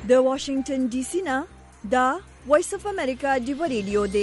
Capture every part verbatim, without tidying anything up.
د واشنگټن ډي سي نه دا وایس اف امریکا ډیو ریډیو دی.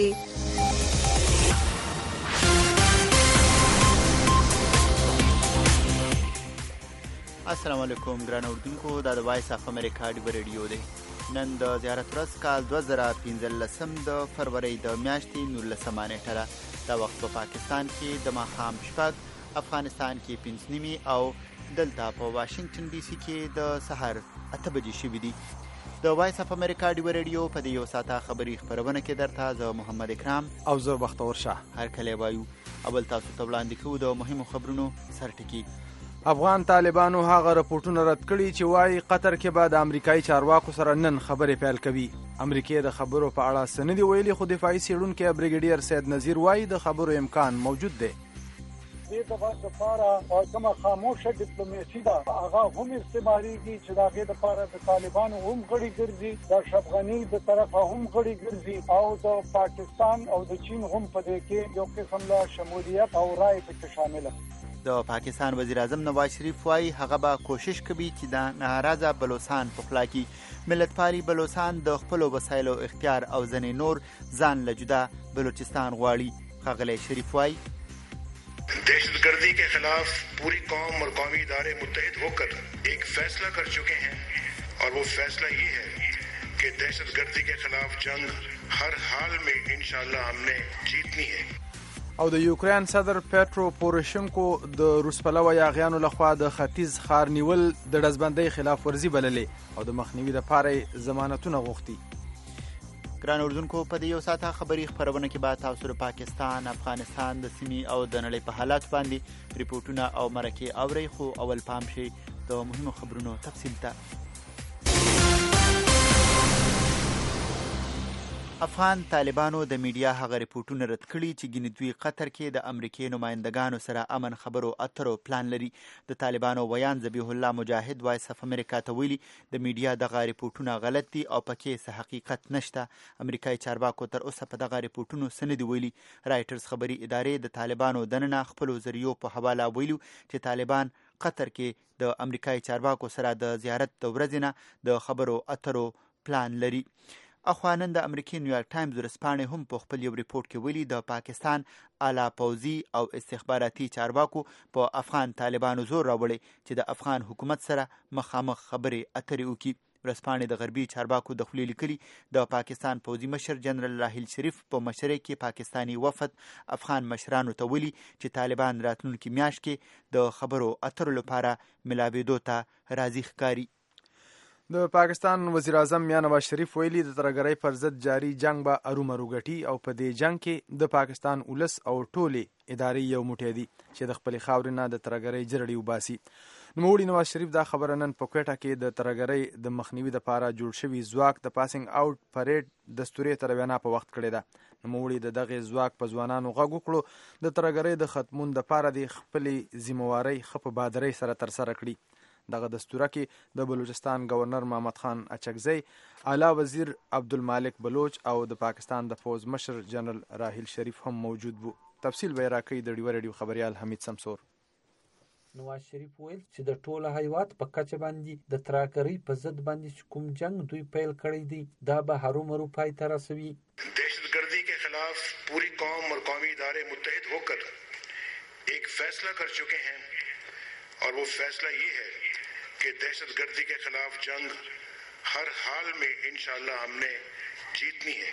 السلام علیکم ګران اوردونکو، دا د وایس اف امریکا ډیو ریډیو دی. نن د زیارت ورځ کال دوه زره پنځلسم د فروری د میاشتې نولسمه نیټه ده. دا وخت په پاکستان کې د ماښام شپږ، افغانستان کې پنځه نیمې او دلته په واشنگټن ډي سي کې د سحر اته بجې شوي دي. د وایس اف امریکا ډیو ریډیو په دې یو ساعته خبري خپرونه کې درته زه محمد اکرام او زه بختور شاه هر کله وایو. اول تاسو ته وړاندې کوو د مهمو خبرونو سرټکی. افغان طالبانو هغه رپورټونه رد کړي چې وايي قطر کې به د امریکایي چارواکو سره نن خبرې پیل کوي. امریکای د خبرو په اړه څه نه دي ویلي، خو دفاعي څېړونکی بریګیډیر سید نذیر وايي د خبرو امکان موجود دی. دې د بس لپاره کومه خاموشه ډیپلوماسي ده هغه هم استعمالیږي چې د هغې دپاره د طالبانو هم غړي ګرځي، د اشرف غني د طرفه هم غړي ګرځي او د پاکستان او د چین هم په دې کې یو قسم له شمولیت او رایې پکې شامله. د پاکستان وزیر اعظم نواز شریف وايي هغه به کوشش کوي چې د ناراضه بلوچستان په خلا کې ملتپالي بلوچستان د خپلو وسایلو اختیار او ځینې نور ځان له جدا بلوچستان غواړي. ښاغلی شریف وايي दहशत गर्दी के खिलाफ पूरी कौम और कौमी इदारे मुत्तहिद होकर एक फैसला कर चुके हैं और वो फैसला ये है कि दहशत गर्दी के खिलाफ जंग हर हाल में इंशाअल्लाह हमने जीतनी है. او د یوکرین صدر پیټرو پوروشنکو د روسپلوه یاغیانو لخوا د ختیځ ښار نیول د ډزبندۍ خلاف ورزي بللې او د مخنیوي لپاره ضمانتونه غوښتي. ګران اردوونکو، په دې یو ساعته خبري خپرونه کې به تاسو د پاکستان، افغانستان د سیمې او د نړۍ په حالات باندې ریپورټونه او مرکې اورئ، خو اول پام شي د مهمو خبرونو تفصیل ته. افغان طالبانو د میډیا هغه ریپورټونه رد کړي چې ګینې دوی قطر کې د امریکای نمایندګانو سره امن خبرو اترو پلان لري. د طالبانو ویان ذبیح الله مجاهد وایس اف امریکا ته ویلي د میډیا دغه ریپورټونه غلط دي او پکې څه حقیقت نشته. امریکایي چارواکو تر اوسه په دغه ریپورټونو څه نه دي ویلي. رایټرز خبري ادارې د طالبانو دننه خپلو ذریعو په حواله ویلو چې طالبان قطر کې د امریکایي چارواکو سره د زیارت د ورځې نه د خبرو اترو پلان لري. اخوا نن د امریکای نیویارک ټایمز ورځپاڼې هم په خپل یو ریپورټ کې ویلي د پاکستان اعلی پوځي او استخباراتي چارواکو په افغان طالبانو زور راوړی چې د افغان حکومت سره مخامخ خبرې اترې وکړي. ورځپاڼې د غربي چارواکو د خولې لیکلي د پاکستان پوځي مشر جنرال راحیل شریف په مشرۍ کې پاکستاني وفد افغان مشرانو ته ویلي چې طالبان راتلونکي میاشت کې د خبرو اترو لپاره ملاوېدو ته راضي ښکاري. د پاکستان وزیر اعظم میاں نواز شریف ویلي د ترهګرۍ پر ضد جاري جنگ به ارومرو ګټي او په دې جنگ کې د پاکستان ولس او ټولې ادارې یو موټی دي چې د خپلې خاورې نه د ترهګرۍ جرړې وباسي. نوموړي نواز شریف دا خبره نن په کوټه کې د ترهګرۍ د مخنیوي لپاره جوړ شوي ځواک د پاسینګ اوټ پریډ دستوري تر وینا په وخت کړی ده. نوموړي د دغې ځواک په ځوانانو غږ وکړو د ترهګرۍ د ختمون دپاره د خپلې ذمهوارۍ ښه په بهادرۍ سره ترسره کړي. دغه دستوره کې د بلوچستان گورنر محمد خان اچکزی، اعلی وزیر عبدالمالک بلوچ او د پاکستان د فوز مشر جنرال راحیل شریف هم موجود وو. تفصیل به یې راکوي د ډیوه ریډیو خبریال حمید سمسور. نواز شریف ویل چې د ټوله هیواد په کچه باندې د ترهګرۍ په ضد باندې چې کوم جنگ دوی پیل کړی دی دا به هرومرو پای ته رسوي. دہشت گردی کے خلاف پوری قوم اور قومی ادارے متحد ہو کر ایک فیصلہ کر چکے ہیں اور وہ فیصلہ یہ ہے کہ دہشت گردی کے خلاف جنگ ہر حال میں انشاءاللہ ہم نے جیتنی ہے.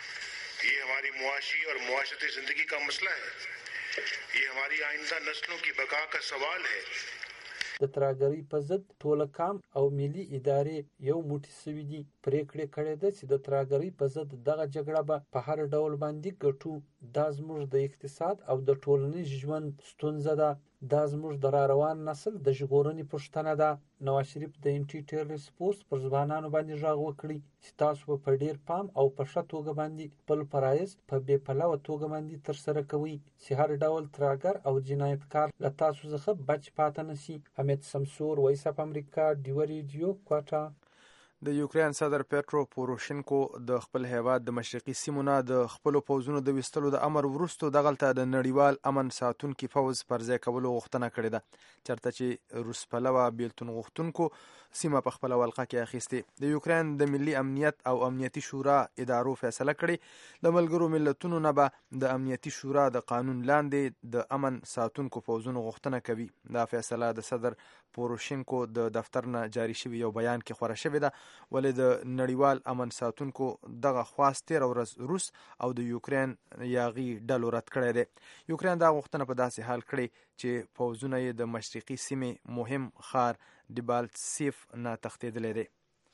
یہ ہماری معاشی اور معاشرتی زندگی کا مسئلہ ہے. یہ ہماری آئندہ نسلوں کی بقا کا سوال ہے. د ترهګرۍ په ضد ټوله کام او ملي ادارې یو موټی سوي دي. پریکړې کړې ده چې د ترهګرۍ په ضد دغه جګړه به په هر ډول باندې ګټو. دا زموږ د اقتصاد او د ټولنیز ژوند ستونزه ده. دا زموږ د را روان نسل د ژغورنې پوښتنه ده. نواز شریف د انټي ټیرریست پوسټ پر ځوانانو باندې غږ وکړي چې تاسو په ډیر پام او په ښه توګه باندې خپل فرایض په بې پلوه توګه باندې ترسره کوئ چې هر ډول ترهګر او جنایتکار له تاسو څخه بچ پاتې نشي. حمید سمسور، وایس اف امریکا، ډیوه ریډیو، کوټه. د یوکرین صدر پیټرو پوروشینکو د خپل هیواد د مشرقي سیمو نه د خپلو پوځونو د ویستلو د امر وروسته دغلته د نړیوال امن ساتونکي پوځ پر ځای کولو غوښتنه کړې ده، چېرته چې روس پلوه بیلتون غوښتونکو سیمه په خپله ولقه کې اخیستې. د یوکرین د ملي امنیت او امنیتي شورا ادارو فیصله کړې د ملګرو ملتونو نه به د امنیتي شورا د قانون لاندې د امن ساتونکو پوځونو غوښتنه کوي. دا فیصله د صدر پوروشینکو د دفتر نه جاری شوي یو بیان کې خوره شوې ده، ولې د نړیوال امن ساتونکو دغه خواست تېره ورځ روس او د یوکرین یاغي ډلو رد کړی دی. یوکرین دا غوښتنه په داسې حال کړې چې پوځونه یې د مشرقي سیمې مهم ښار ډیبالتسیف نه تښتېدلی دی.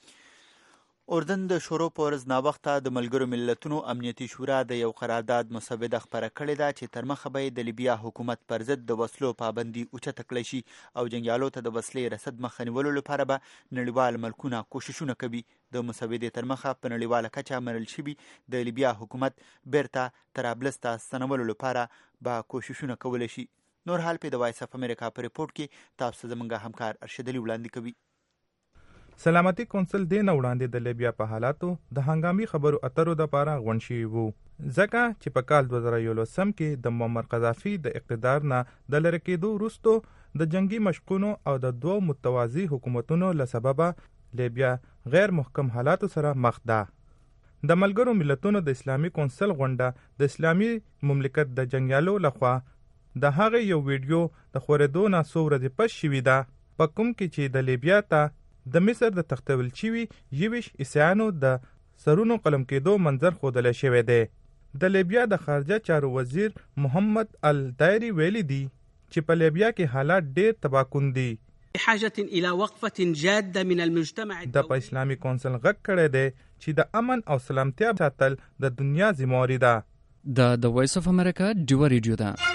اردن د شورو په ورځ ناوخته د ملګرو ملتونو امنیتي شورا د یو قرارداد مسوده خپره کړې ده چې تر مخه به د لیبیا حکومت پر ضد د وسلو پابندي اوچته کړی شي او جنګیالو ته د وسلې رسد مخه نیولو لپاره به نړیوال ملکونه کوششونه کوي. د مسودې تر مخه په نړیواله کچه منل شوي د لیبیا حکومت بیرته طرابلس ته ستنولو لپاره به کوششونه کولی شي. نور حال په د وایس اف امریکا په ریپورت کې تاسو زموږ همکار ارشد علي وړاندې کوي. سلامتی کونسل دې نه وړاندې د لیبیا په حالاتو د هنګامي خبرو اترو دپاره غونډ شوي وو، ځکه چې په کال دوه زره یولسم کې د معمر قذافي د اقتدار نه د لرې کېدو وروسته د جنگي مشقونو او د دوو متوازي حکومتونو له سببه لیبیا غیر محکم حالاتو سره مخ ده. د ملګرو ملتونو د اسلامي کونسل غونډه د اسلامي مملکت د جنګیالو لخوا د هغې یو ویډیو د خورېدو نه څو ورځې پس شوي ده، په کوم کې چې د لیبیا ته د مصر د تختول شوي یویش عیسیانو د سرونو قلم کېدو منظر ښودلی شوی دی. د لیبیا د خارجه چارو وزیر محمد الدایري ویلي دي چې په لیبیا کې حالات ډېر تباکون دي. بحاجة الى وقفة جادة من المجتمع. د په اسلامي کونسل غږ کړی دی چې د امن او سلامتیا ساتل د دنیا ذمہواري ده. دا د وایس اف امریکا ډیوه ریډیو ده.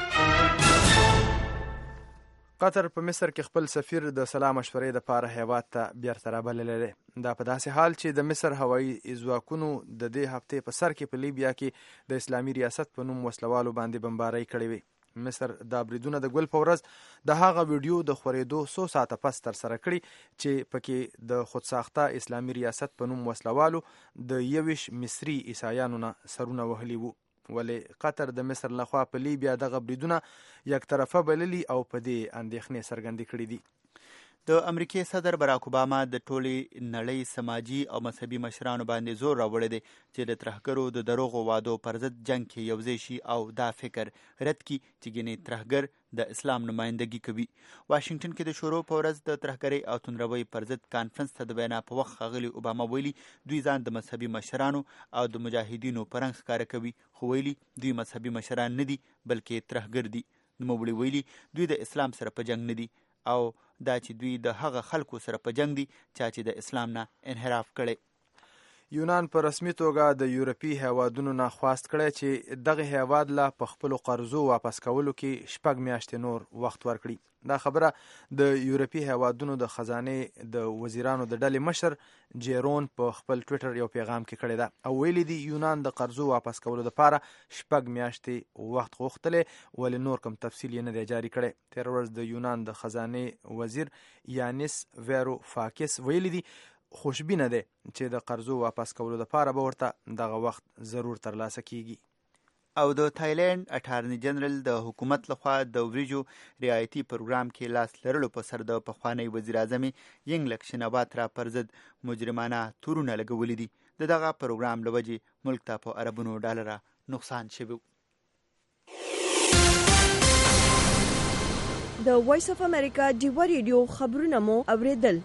قطر په مصر کې خپل سفیر د سلا مشورې دپاره هیواد ته بیرته رابللی دی. دا په داسې حال چې د مصر هوایي ځواکونو د دې هفتې په سر کې په لیبیا کې د اسلامي ریاست په نوم وسلوالو باندې بمبارۍ کړې وې. مصر دا بریدونه د ګل په ورځ د هغه ویډیو د خورېدو څو ساعته پس ترسره کړي چې پکې د خودساخته اسلامي ریاست په نوم وسلوالو د یویش مصري عیسایانو نه سرونه وهلي وو. ولې قطر د مصر لخوا په لیبیا دغه بریدونه یک طرفه بللي او په دې اندېښنې څرګندې کړي دي. د امریکای صدر براک اوباما د ټولې نړۍ سماجي او مذهبي مشرانو باندې زور راوړی دی چې د ترهګرو د دروغو وعدو پر ضد جنګ کې یوځای شي او دا فکر رد کړي چې ګینې ترهګر د اسلام نمایندګي کوي. واشنگټن کې د شورو په ورځ د ترهګرۍ او توندروۍ پر ضد کانفرنس ته د وینا په وخت ښاغلي اوباما ویلي دوی ځان د مذهبي مشرانو او د مجاهدینو په رنګ ښکاره کوي، خو ویلي دوی مذهبي مشران نه دي بلکې ترهګر دي. نوموړي ویلي دوی د اسلام سره په جنګ نه دي او دا چې دوی د هغه خلکو سره په جنگ دي چا چې د اسلام نه انحراف کړي. یونان په رسمي توګه د یورپي هیوادونو نه خواست کړی چې دغه هیواد له په خپلو قرضو واپس کولو کې شپږ میاشتې نور وخت ورکړي. دا خبره د یورپي هیوادونو د خزانې د وزیرانو د ډلې مشر جیرون په خپل ټویټر یو پیغام کې کړی ده او ویلي دي یونان د قرضو واپس کولو لپاره شپږ میاشتې وخت غوښتلی، ولې نور کوم تفصیل یې نه دی جاري کړی. تېره ورځ د یونان د خزانې وزیر یانیس ویرو فاکس ویلي دي خوشبینه دی چې د قرضو واپس کولو لپاره به ورته دغه وخت ضرور ترلاسه کیږي. او د تایلند اټارنی جنرال د حکومت لخوا د وریجو رعایتي پروګرام کې لاس لرلو په سر د پخوانی وزیر اعظم ینګلک شنواترا پر ضد مجرمانه تورونه لګولي دي. د دغه پروګرام له وجې ملک ته په اربونو ډالره نقصان شوی. د وایس اف امریکا ډیوه ریډیو خبرونه مو اوریدل.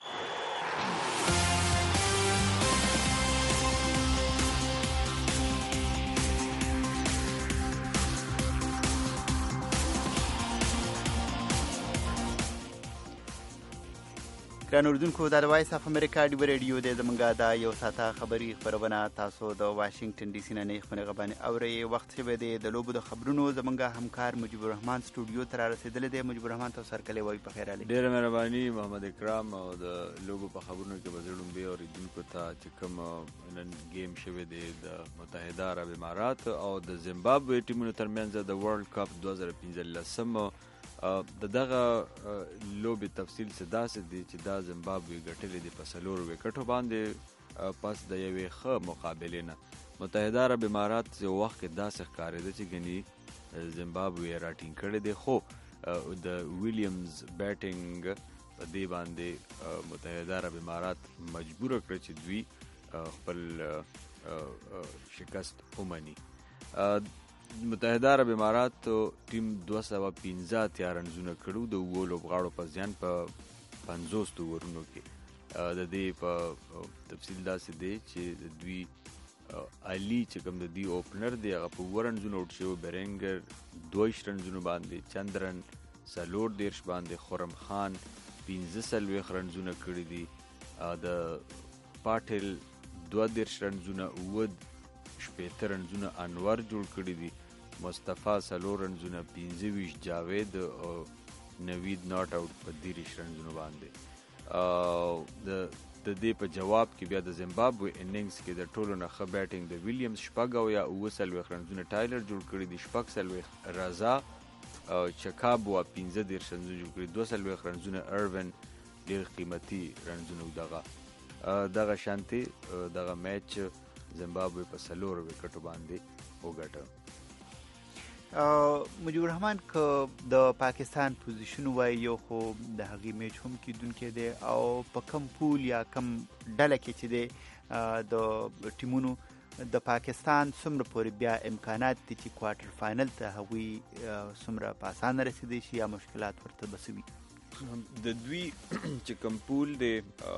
ګران اردوونکو دا د وایس اف امریکا ډیوه ریډیو دی. زموږ دا یو ساعته خبري خپرونه تاسو د واشنگټن ډي سي نه نه خبرې باندې اورئ. وخت شوی دی د لوبو د خبرونو. زموږ همکار مجيب الرحمن سټوډیو ته را رسېدلی دی. مجيب الرحمن تاسو سرکلی وایي په خیر علي. ډېره مهرباني محمد اکرام. او د لوبو په خبرونو کې به زه لومبې اورېدونکو ته چې کوم نن ګیم شوی دی د متحده عرب امارات او د زیمبابوې ټیمونو ترمنځ د ورلډ کپ دوه زره پنځلسم د دغه لوبې تفصیل څه داسې دی چې دا زیمبابوې ګټلې دي په څلورو وکټو باندې پس د یوې ښه مقابلې نه. متحده عرب امارات یو وخت کې داسې ښکارېده چې ګنې زیمبابوې راټینګ کړی دی، خو د ویلیمز بیټینګ په دې باندې متحده عرب امارات مجبوره کړه چې دوی خپل شکست ومني. متحده عرب امارات ټیم دوه سوه پنځه اتیا رنزونه کړو د اوو لوبغاړو په زیان په پنځوس اوورونو کې. د دې په تفصیل داسې دی چې د دوی علي چې کوم د دوی اوپنر دی هغه په اووه رنزونه اوټ شوی، برینګر دوه ویشت رنزونو باندې، چندرن څلور دېرش باندې، خرم خان پنځه څلوېښت رنزونه کړي دي، د پاټل دوه دېرش رنزونه، اووه شپېته رنزونه انور جوړ کړي دي، مصطفی څلور رنزونه، پنځه ویشت جاوید او نوید ناٹ آؤٹ په دېرش رنزونو باندې. د د دې په جواب کې بیا د زیمبابوې اننګز کې د ټولو نه ښه بیټینګ د ویلیمز شپږ او یا اووه څلوېښت رنزونه ټایلر جوړ کړي دي، شپږ څلوېښت رضا چکابو پنځه دېرش رنزونه جوړ کړي، دوه څلوېښت رنزونه اروین ډېر قیمتي رنزونه دغه دغه شانتې دغه میچ زیمبابوې په څلورو وکټو باندې وګټه. مجيب الرحمن که د پاکستان پوزیشن وای یو خو د هغې میچ هم کیدونکی دی او په کم پول یا کم ډله کې چې دی د ټیمونو د پاکستان څومره پورې بیا امکانات دي چې کوارټر فاینل ته هغوی څومره په اسانه رسیدی شي یا مشکلات ورته به څه وي؟ د دوی چې کوم پول دی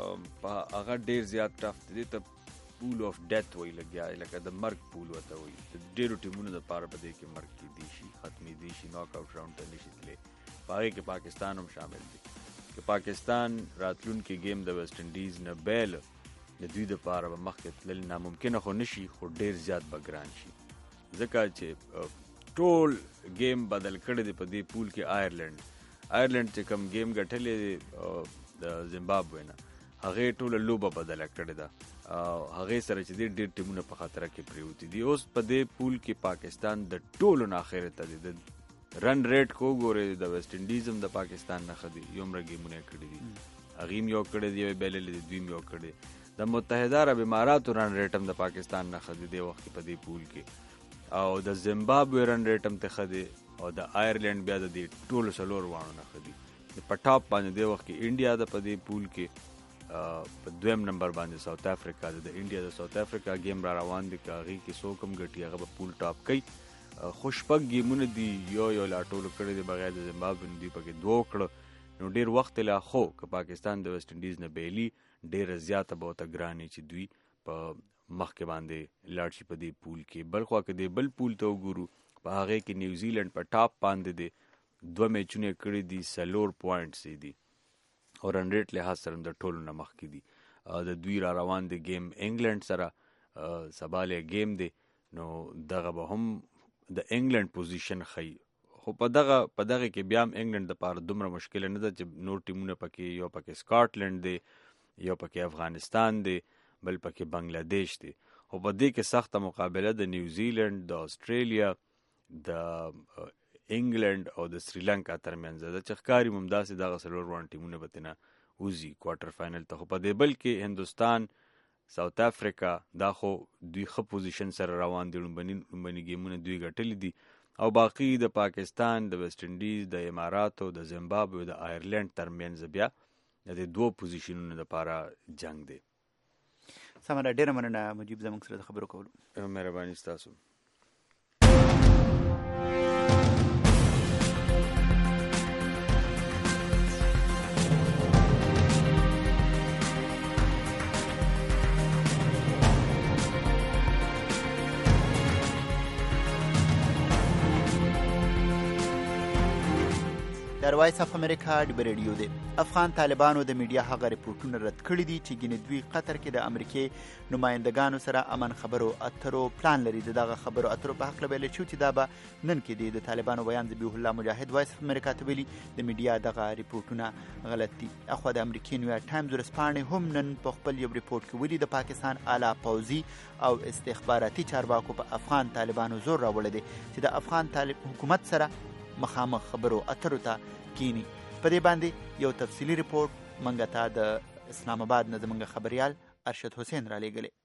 هغه ډېر زیات ټف دی، ته پول اف ډیت وایي لګیا لکه د مرګ پول ورته وایي. د ډېرو ټیمونو دپاره په دې کې مرګ کیدی شي، ختمېدی شي، ناک آوټ راونډ ته نشي تللی. په هغې کې پاکستان هم شامل دی. که پاکستان راتلونکي گیم د ویسټ انډیز نه بیل د دوی دپاره به مخکې تلل ناممکنه خو نه شي، خو ډېر زیات به ګران شي، ځکه چې ټول گیم بدل کړی دی په دې پول کې. آیرلینډ آیرلینډ چې کوم گیم ګټلی دی د زیمبابوې نه، هغې ټوله لوبه بدله کړې ده، هغې سره چې دی ډېر ټیمونه په خطره کې پرېوتي دي. اوس په دې پول کې پاکستان د ټولو نه اخرې ته دی. د رن ریټ کو وګورئ د ویسټ انډیز هم د پاکستان نه ښه دي، یومره ګیمونه یې کړي دي، هغې هم یو کړی دی، یوې بایللې دي، دوی هم یو کړی. د متحده عرب اماراتو رن ریټ هم د پاکستان نه ښه دی دې وخت کې په دې پول کې، او د زیمبابوې رن ریټ هم ته ښه دی، او د آیرلینډ بیا د دې ټولو څلور واڼو نه ښه دي. په ټاپ باندې دې وخت کې انډیا ده په دې پول کې، په دویم نمبر باندې ساوت افریقا ده. د انډیا د ساوت افریقا گیم را روان دي، که هغې کې څوک هم ګټي هغه به پول ټاپ کوي. خو شپږ ګیمونه دي یو یو لا ټولو کړی دی بغیر د زیمبابوې نه، دوی پکې دوه وکړه، نو ډېر وخت لا. خو که پاکستان د ویسټ انډیز نه بیلي ډېره زیاته به ورته ګرانې چې دوی په مخکې باندې لاړ شي په دې پول کې. بل خوا که دې بل پول ته وګورو، په هغې کې نیوزیلینډ په ټاپ باندې دی، دوه میچونه یې کړي دي، څلور پوینټس یې دي، او رن ریټ لحاظ سره د ټولو نه مخکې دي. د دوی را روان دی گیم انګلینډ سره، سبالی گیم دی، نو دغه به هم د انګلینډ پوزیشن ښیي. خو په دغه په دغه کې بیا هم انګلینډ دپاره دومره مشکله نه ده چې نور ټیمونه پکې، یو پکې سکاټلینډ دی، یو پکې افغانستان دی، بل پکې بنګلادیش دی. خو په دې کې سخته مقابله د نیوزیلینډ، د اسټرالیا، د انګلینډ او د سریلانکا ترمنځ ده، چې ښکاري هم داسې دغه څلور واړه ټیمونه به ترنه وځي کوارټر فاینل ته. خو په دې بل کې هندوستان، ساوت افریقا دا خو دوی ښه پوزیشن سره روان دي، لومبني لومبني ګیمونه دوی ګټلي دي، او باقي د پاکستان، د ویسټ انډیز، د اماراتو، د زیمبابوې، د آیرلینډ ترمنځ بیا د دې دوه پوزیشنونو لپاره جنگ دی. سمه ده، ډېره مننه مجيب زموږ سره د خبرو کولو. مهرباني ستاسو. در وایس اف امریکا د ریډیو دی. افغان طالبانو د میډیا هغه ریپورټونه رد کړي دي چې ګینې دوی قطر کې د امریکای نمائندګانو سره امن خبرو اترو پلان لري. دغه خبرو اترو په حق لبل چې دا به نن کې دی. د طالبانو بیان ذبیح الله مجاهد وایس اف امریکا ته ویلي د میډیا دغه ریپورټونه غلط دي. اخو د امریکای نیویارک ټایمز ورسپانې هم نن په خپل یو ریپورټ کې ویلي د پاکستان اعلی پوځي او استخباراتي چارواکو په افغان طالبانو زور راوړی دی چې د افغان طالب حکومت سره مخامخ خبرو اترو ته کینی. په دې باندې یو تفصیلی ریپورت منګه ته د اسلام آباد نه زموږ خبريال ارشد حسین را لېږلی.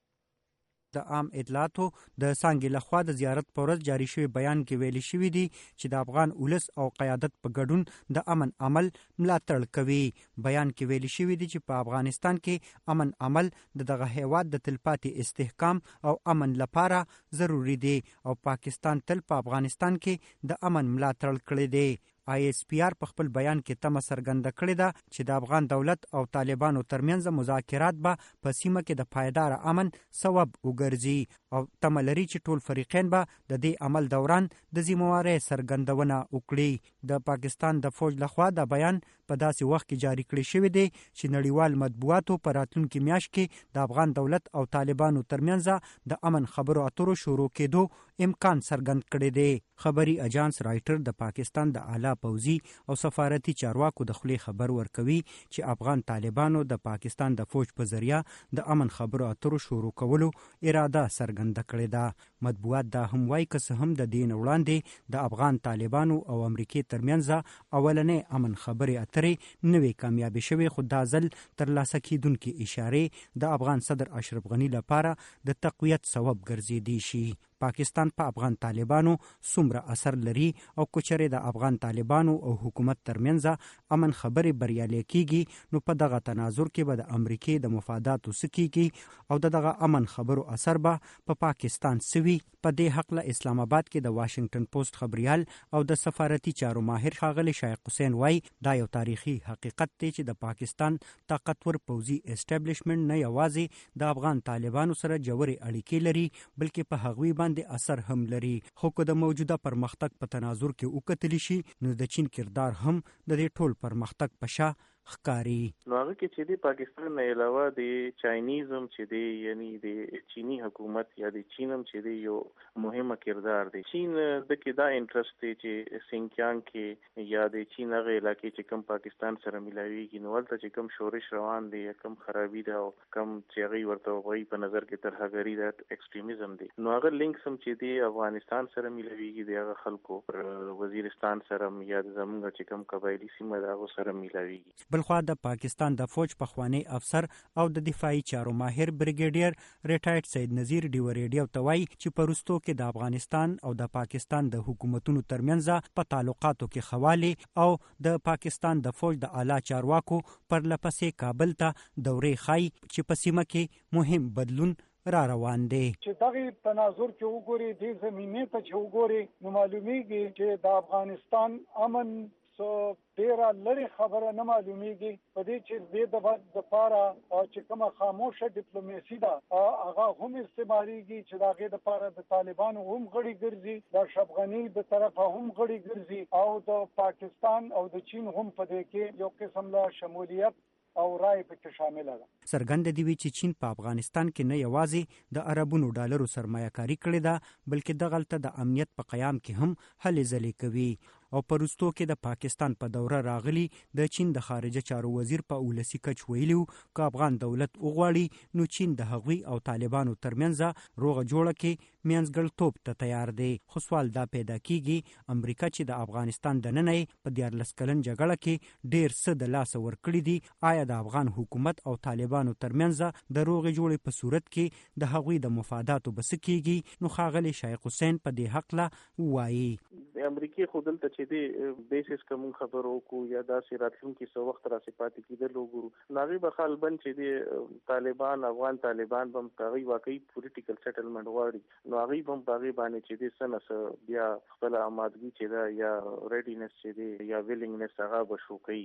د عام اطلاعاتو د څانګې لخوا د زیارت په ورځ جاری شوی بیان کې ویلي شوي دي چې د افغان ولس او قیادت په ګډون د امن عمل ملاتړ کوي. بیان کې ویلي شوي دي چې په افغانستان کې امن عمل د دغه هیواد د تلپاتې استحکام او امن لپاره ضروری دی او پاکستان تل په افغانستان کې د امن ملاتړ کړی دی. آی ایس پی آر په خپل بیان کې تمه څرګنده کړې ده چې د افغان دولت او طالبانو ترمنځ مذاکرات به په سیمه کې د پایدار امن سبب وګرځي او تمه لري چې ټول فریقین به د دې عمل دوران د ذمہوارۍ څرګندونه وکړي. د پاکستان د فوج لخوا د بیان په داسې وخت کې جاری کړی شوی دی چې نړیوال مطبوعاتو په راتلونکي میاشت کې د افغان دولت او طالبانو ترمنځ د امن خبرو اترو شروع کېدو امکان څرګند کړی دی. خبري اجانس رائټر د پاکستان د اعلی پوځي او سفارتي چارواکو د خولې خبر ورکوي چې افغان طالبانو د پاکستان د فوج په ذریعہ د امن خبرو اترو شروع کولو اراده څرګنده کړې ده. مطبوعات دا هم وایي که څه هم د دین وړاندې د افغان طالبانو او امریکې ترمنځ اولنې امن خبرې اترې نوې کامیابې شوې، خو دا ځل ترلاسه کیدونکې اشارې د افغان صدر اشرف غني لپاره د تقویت سبب ګرځېدی شي. پاکستان په پا افغان طالبانو څومره اثر لري او کچره د افغان طالبانو او حکومت ترمنځ امن خبرې بریالي کیږي نو په دغه تناظر کې به د امریکای د مفاداتو سکیږي او دغه امن خبرو اثر به په پا پاکستان سوي. په دې حق له اسلام آباد کې د واشنگټن پوسټ خبريال او د سفارتي چارو ماهر ښاغلي شایق حسین وای دا یو تاریخي حقیقت دی چې د پاکستان طاقتور پوځي اسټابلیشمنت نه یوازې د افغان طالبانو سره جوړې اړیکې لري بلکې په هغوی باندې اثر هم لري. خو که د موجوده پرمختګ په تناظر کې وکتل شي نو د چین کردار هم د دې ټول پرمختګ په شا ښکاری. نو هغه کې چې د پاکستان نه علاوه د چاینیزم چې دی یعنی د چینی حکومت یا د چینم چې دی یو مهمه کردار دی. چین د کې دا انټرست دی چې سینکیانګ کې یا د چین هغه علاقې چې کم پاکستان سره ملاویږي نو ولته چې کم شورش روان دی کم خرابي ده او کم چې هغه ورته وایي په نظر کې ترهګری ده ایکستریمیزم دی نو هغه لینک سم چې دی افغانستان سره ملاویږي د هغه خلکو وزیرستان سره یا زمونږ چې کم قبایلی سیمه ده هغه سره ملاویږي. بلخوا د پاکستان د فوج پخوانی افسر او د دفاعي چارو ماهر بریګیډیر ریټایرډ سید نذیر ډیوریډیو توای چې پرستو کې د افغانستان او د پاکستان د حکومتونو ترمنځ په تعلقاتو کې خواله او د پاکستان د فوج د اعلی چارواکو پر لپسې کابل ته دورې خای چې په سیمه کې مهم بدلون را روان دی. چې دغه تناظر کې وګوري د زمینه ته چې وګوري نو معلومیږي چې د افغانستان امن سو ډیره لري خبره نه معلومیږي په دې چې د د لپاره چې کومه خاموشه ډیپلوماسي ده هغه هم استعماليږي چې دغه د لپاره د طالبانو هم غړي ګرځي د اشرف غني د طرفه هم غړي ګرځي او د پاکستان او د چین هم په دې کې یو قسم له شمولیت او رای پکې شامل ده. څرګند دی چې چین په افغانستان کې نه یوازې د عربونو ډالرو سرمایه‌کاري کړې ده بلکې دغلته د امنیت په قیام کې هم هلې ځلې کوي او پرستو کې د پاکستان په دوره راغلی د چین د خارجه چارو وزیر په اولسی کچ ویلو ک افغان دولت وغواړي نو چین د هغوی او طالبانو ترمنځ روغه جوړه کې مینځګړتوب ته تیار دی. خو سوال دا پیدا کیږي امریکا چې د افغانستان د نننۍ په دیارلس کلن جګړه کې ډیر څه د لاس ورکړي دي آیا د افغان حکومت او طالبانو ترمنځ د روغه جوړې په صورت کې د هغوی د مفاداتو بس کیږي نو ښاغلي شایق حسین په دې حق لا وایي. د امریکای خودل ته چې د بیسس کوم خبرو کو یا داسې راتلونکي څو وخت را سپاتې کېدل وګورو ناغي به خالبن چې د طالبان افغان طالبان بم تاغي واقعي پولیټیکل سیټلمنټ غواړي نو هغه بم باغي باندې چې د سنس بیا خپل آمادګي چې دا یا ریډینس چې دی یا ویلینګنس هغه بشو کوي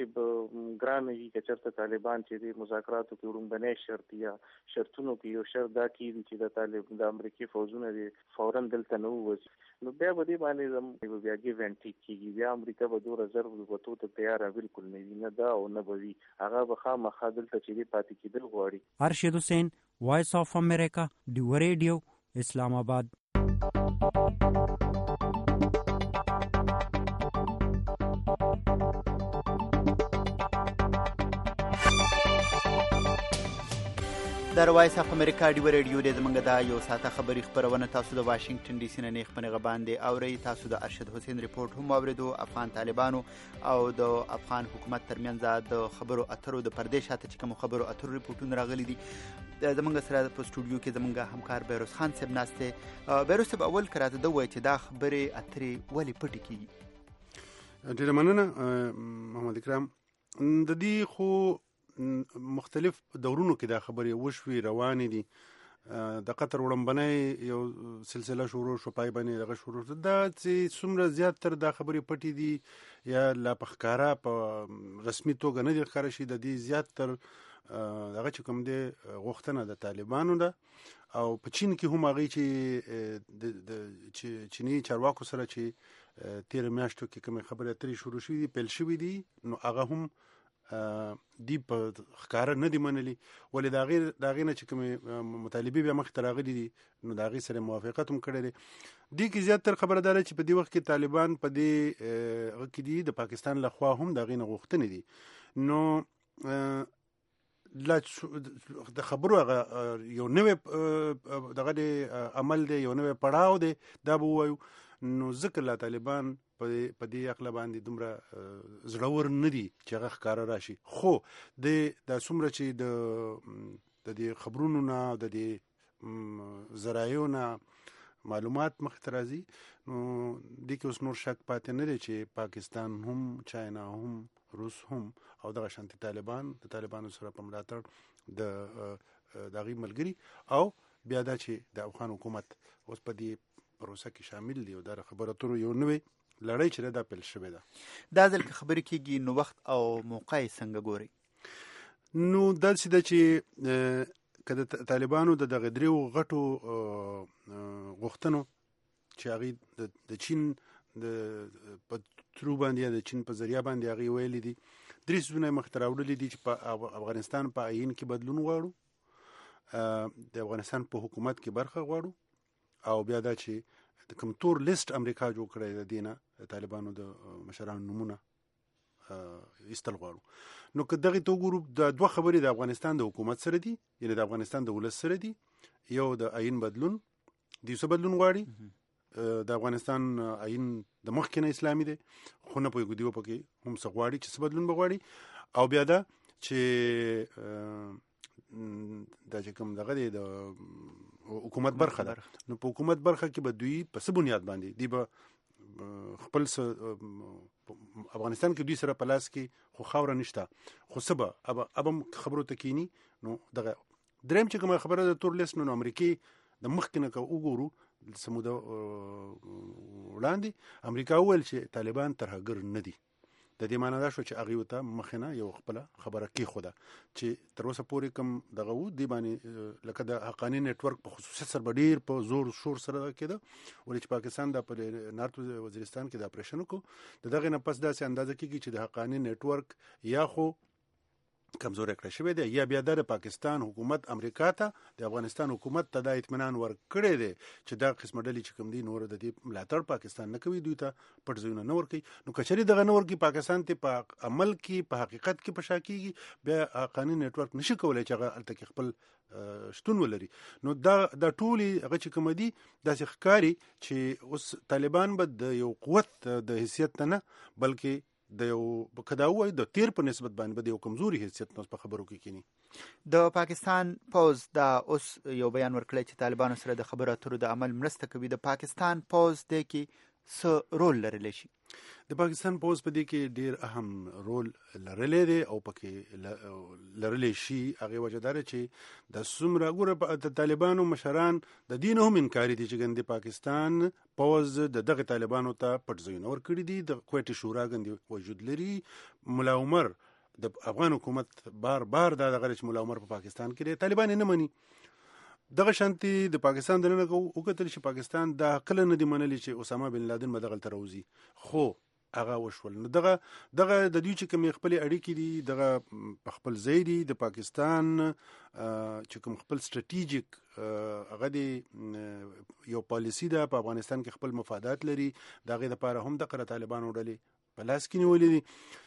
داسې ګران وي چې چرته طالبان چې د مذاکراتو کې ورومبنه شرط یا شرطونو کې یو شرط دا کیږي چې د طالب د امریکای فوجونه دي فورن دلته نو وځي نو بیا به دې باندې زم بیا ګیونټی کیږي بیا امریکا به دوه رزرو وته ته تیار بالکل نه وي نه دا او نه بوي هغه به خامخا دلته چې پاتې کېدل غواړي. ارشد حسین وایس اف امریکا ډیو ریډیو اسلام آباد. د وایس اف امریکا ډیو ریډیو د زمونږ دا یو ساعته خبري خبرونه تاسو د واشنگټن ډي سي نه نیخ پنغه باندې اوري. تاسو د ارشد حسین ریپورت هم اوریدو. افغان طالبانو او د افغان حکومت ترمنځ د خبرو اترو د پردې شاته چې کوم خبرو اترو ریپورتونه راغلي دي. زمونږ سره په سټوډیو کې زمونږ همکار بیروز خان صاحب ناشته. بیروز صاحب اول کراته د وای چې دا خبره اترې ولی پټی کیږي؟ ډیره مننه محمد اکرام. د دې خو مختلف دورونو کې دا خبرې وشوي روانې دي. د قطر وړاندې یو سلسله شروع شو، پای باندې دغه شروع شو. دا چې څومره زیات تر دا خبرې پټې دي یا لا په ښکارا په رسمي توګه نه دي ښکاره شي، د دې زیات تر دغه چې کوم دی غوښتنه د طالبانو ده. او په چین کې هم هغې چې د چیني چارواکو سره چې تېره میاشتو کې کومې خبرې اترې شروع شوي دي پیل شوي دي، نو هغه هم دی په ښکاره نه دي منلي. ولې د هغې د هغې نه چې کومې مطالبې بیا مخکې ته راغلي دي نو د هغې سره موافقت هم کړی دی. دې کې زیاتره خبره دا ده چې په دې وخت کې طالبان په دې هغه کې دي د پاکستان لخوا هم د هغې نه غوښتنې دي. نو لا د خبرو هغه یو نوی دغه دی عمل دی، یو نوی پړاو دی، دا به ووایو. نو ځکه لا طالبان په دې عقله باندې دومره زړور نه دي چې هغه ښکاره راشي. خو د دا څومره چې د دې خبرونو نه د دې ذرایعو نه معلومات مخې ته راځي، نو دې کې اوس نور شک پاتې نه دی چې پاکستان هم، چاینا هم، روس هم او دغه شانتي طالبان د طالبانو سره په ملاتړ د هغوی ملګري او بیا دا چې د افغان حکومت اوس په دې پروسه کې شامل دي او دا خبره اترو یو نوې لړۍ چې دا پیل شوې ده. دا ځل که خبرې کېږي نو وخت او موقع یې څنګه ګورئ؟ نو داسې ده چې که د طالبانو د دغه دریو غټو غوښتنو چې هغې د چین په ترو باندې یا د چین په ذریعه باندې هغې ویلي دي، درې څیزونه یې مخته راوړلي دي چې په افغانستان په آیین کې بدلون غواړو، د افغانستان په حکومت کې برخه غواړو، او بیا دا چې د کوم تور لیست امریکا جوړ کړی د دې نه د طالبانو د مشرانو نومونه ایستل غواړو. نو که دغې ته وګورو دا دوه خبرې د افغانستان د حکومت سره دي، یعنې د افغانستان د ولس سره دي. یو د آیین بدلون، دوی څه بدلون غواړي؟ د افغانستان آیین د مخکې نه اسلامي دی، خو نه پوهېږو دوی په کې هم څه غواړي، چې څه بدلون به غواړي. او بیا دا چې دا چې کوم دغه دی د حکومت برخه ده، نو په حکومت برخه کې به دوی په څه بنیاد باندې دوی به خپل افغانستان کې دوی سره په لاس کې خو خاوره نشته، خو څه به اب هم خبرو ته کینی. نو دغه دریم چې کومه خبره د تور لیست، نو امریکې د مخکې نه که وګورو څه موده وړاندې امریکا وویل چې طالبان ترهګر نه دي. د دې معنی دا شو چې هغوی ورته مخکې نه یو خپله خبره کېښوده چې تر اوسه پورې کوم دغه و دې باندې لکه د حقاني نیټورک په خصوصیت سره به ډېر په زور شور سره کېده. ولې چې پاکستان دا په نارت وزیرستان کې د اپریشن وکړو، د دغې نه پس داسې اندازه کېږي چې د حقاني نیټورک یا خو کمزوری کړی شوی دی یا بیا د پاکستان حکومت امریکا ته د افغانستان حکومت ته دا اطمینان ورکړی دی چې دا قسمه ډلې چې کوم دي نور د دې ملاتړ پاکستان نه کوي، دوی ته پټ ځایونه نه ورکوي. نو که چېرې دغه نه ورکوي، پاکستان ته په عمل کې په حقیقت کې په شا کېږي، بیا حقاني نیټورک نشي کولی چې هغه هلته کې خپل شتون ولري. نو دا دا ټولې هغه چې کومه دي داسې ښکاري چې اوس طالبان به د یو قوت د حیثیت ته نه بلکې د یو که دا ووایي د تیر په نسبت باندې به د یو کمزوري حیثیت نه په خبرو کې کینی. د پاکستان پوز دا اوس یو بیان ورکړی چې طالبانو سره د خبرو اترو د عمل مرسته کوي. د پاکستان پوز دی کې څه رول لرلی شي؟ د پاکستان پوز په دې کې ډېر اهم رول لرلی دی او پکې لرلی شي. هغې وجه دا ده چې د څومره ګوره د طالبانو مشران د دې نه هم انکاري دي چې ګندې پاکستان پوز د دغه طالبانو ته پټ ځایونه ورکړي دي. د کویټې شورا ګندې وجود لري. ملا عمر د افغان حکومت بار بار دا دغه چې ملا عمر په پاکستان کې دی، طالبان یې نه مني. دغه شانتي د پاکستان دننه وکتل چې پاکستان دا کله نه دی منلی چې اسامه بن لادن به دغلته راوځي، خو هغه وشول. نو دغه دغه د دوی چې کومې خپلې اړیکې دي دغه په خپل ځای دي. د پاکستان چې کوم خپل سټریټیجیک هغه دی یو پالیسي ده په افغانستان کې خپل مفادات لري، د هغې دپاره هم دغه طالبانو ډلې په لاس کې نیولې دي.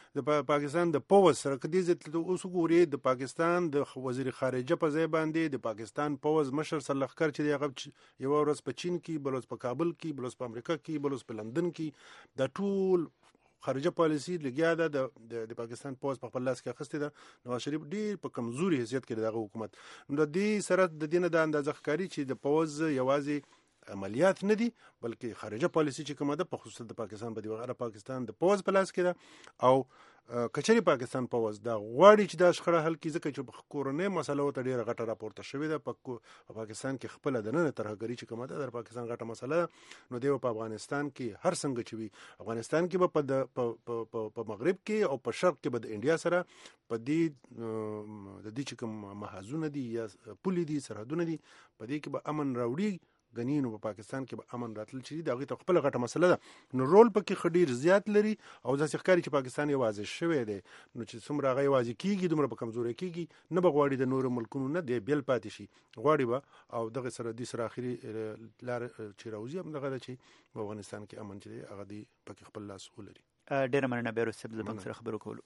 د پاکستان د پوز سره کدي چې اوس ګوري د پاکستان د وزیر خارجه په ځای باندې د پاکستان پوز مشر سرلخکر چې هغه یو ورځ په چین کې بل ورځ په کابل کې بل ورځ په امریکا کې بل ورځ په لندن کې د ټول خارجه پالیسی لګیا ده د د پاکستان پوز په خپل لاس کې اخیستې ده. نواز شریف ډیر په کمزوري حیثیت کې دغه حکومت نو د دې سره د دینه د اندازه ښکاری چې د پوز یوازې عملیات نه دي بلکې خارجه پالیسی چې کومه ده په خصوص د پاکستان په دی وغیرہ پاکستان د پوز په لاس کې ده او کچري پاکستان پوز دا غواړي چې دا شخړه حل کړي ځکه چې په کورونی مسله ته ډیره غټه راپورته شوې ده په پاکستان کې خپل د نن ترهګری چې کومه ده د پاکستان غټه مسله نو دی په افغانستان کې هر څنګه چې وي افغانستان کې به په مغرب کې او په شرق کې به د انډیا سره په دې د دې چې کوم محاذونه دي یا پولې دي سرحدونه دي په دې کې به امن راوړي غنینو په پاکستان کې به امن راتل چې دا غي ته خپل غټه مسله ده نو رول پکې خډیر زیات لري او ځکه ښکاری چې پاکستان یوازې شوی دی نو چې څومره غي یوازې کیږي دومره په کمزوري کیږي نه بغواړي د نورو ملکونو نه دی بیل پاتې شي غواړي به او دغه سره د سره اخري لار چې راوځي هم دغه چې په افغانستان کې امن چې هغه دی پکې خپل لاس ولري. ډیر مننه بیرو سب د بنک سره خبرو کولو.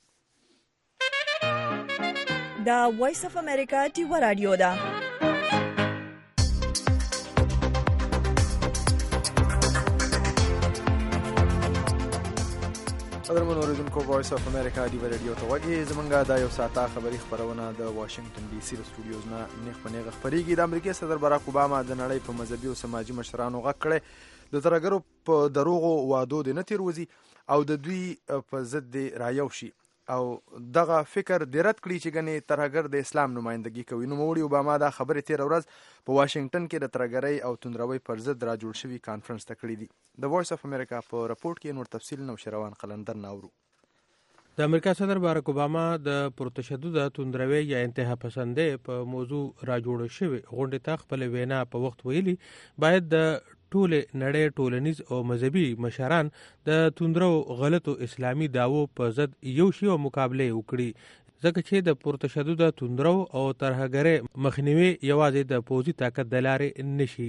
دا وایس اف امریکا ټي رادیو دا قدرمن اوریدونکو وایس اف امریکا دی ریډیو ته وګورئ زمونږه دا یو ساعته خبری خبرونه د واشنگټن ډي سي سټوډیوز نه نیغ په نیغ خبريږي. د امریکای صدر باراک اوباما د نړۍ په مذهبي او سماجي مشرانو غږ کړی د ترګرو په دروغو وادو د نتیر وزي او د دوی په ضد رایو شي او دغه فکر د رد کړی چې غني ترګر د اسلام نمائندګي کوي. نو موړي اوباما دا خبره تیر ورځ په واشنگټن کې د ترګرۍ او توندروي پر ضد را جوړ شوی کانفرنس ته کړی دی. د وایس اف امریکا په رپورت کې نور تفصیل نو شروان قلندر ناورو. د امریکا صدر باراک اوباما د پرتشدد توندروي یا انتها پسندۍ په موضوع را جوړ شوی غونډه ته خپل وینا په وخت ویلي باید د ټول نړۍ ټولنیز او مذهبي مشران د توندرو غلطو اسلامي داوو په ضد یو شی او مقابله وکړي ځکه چې د پرتشدد توندرو او ترهګرۍ مخنیوي یوازې د پوځي طاقت د لارې نشي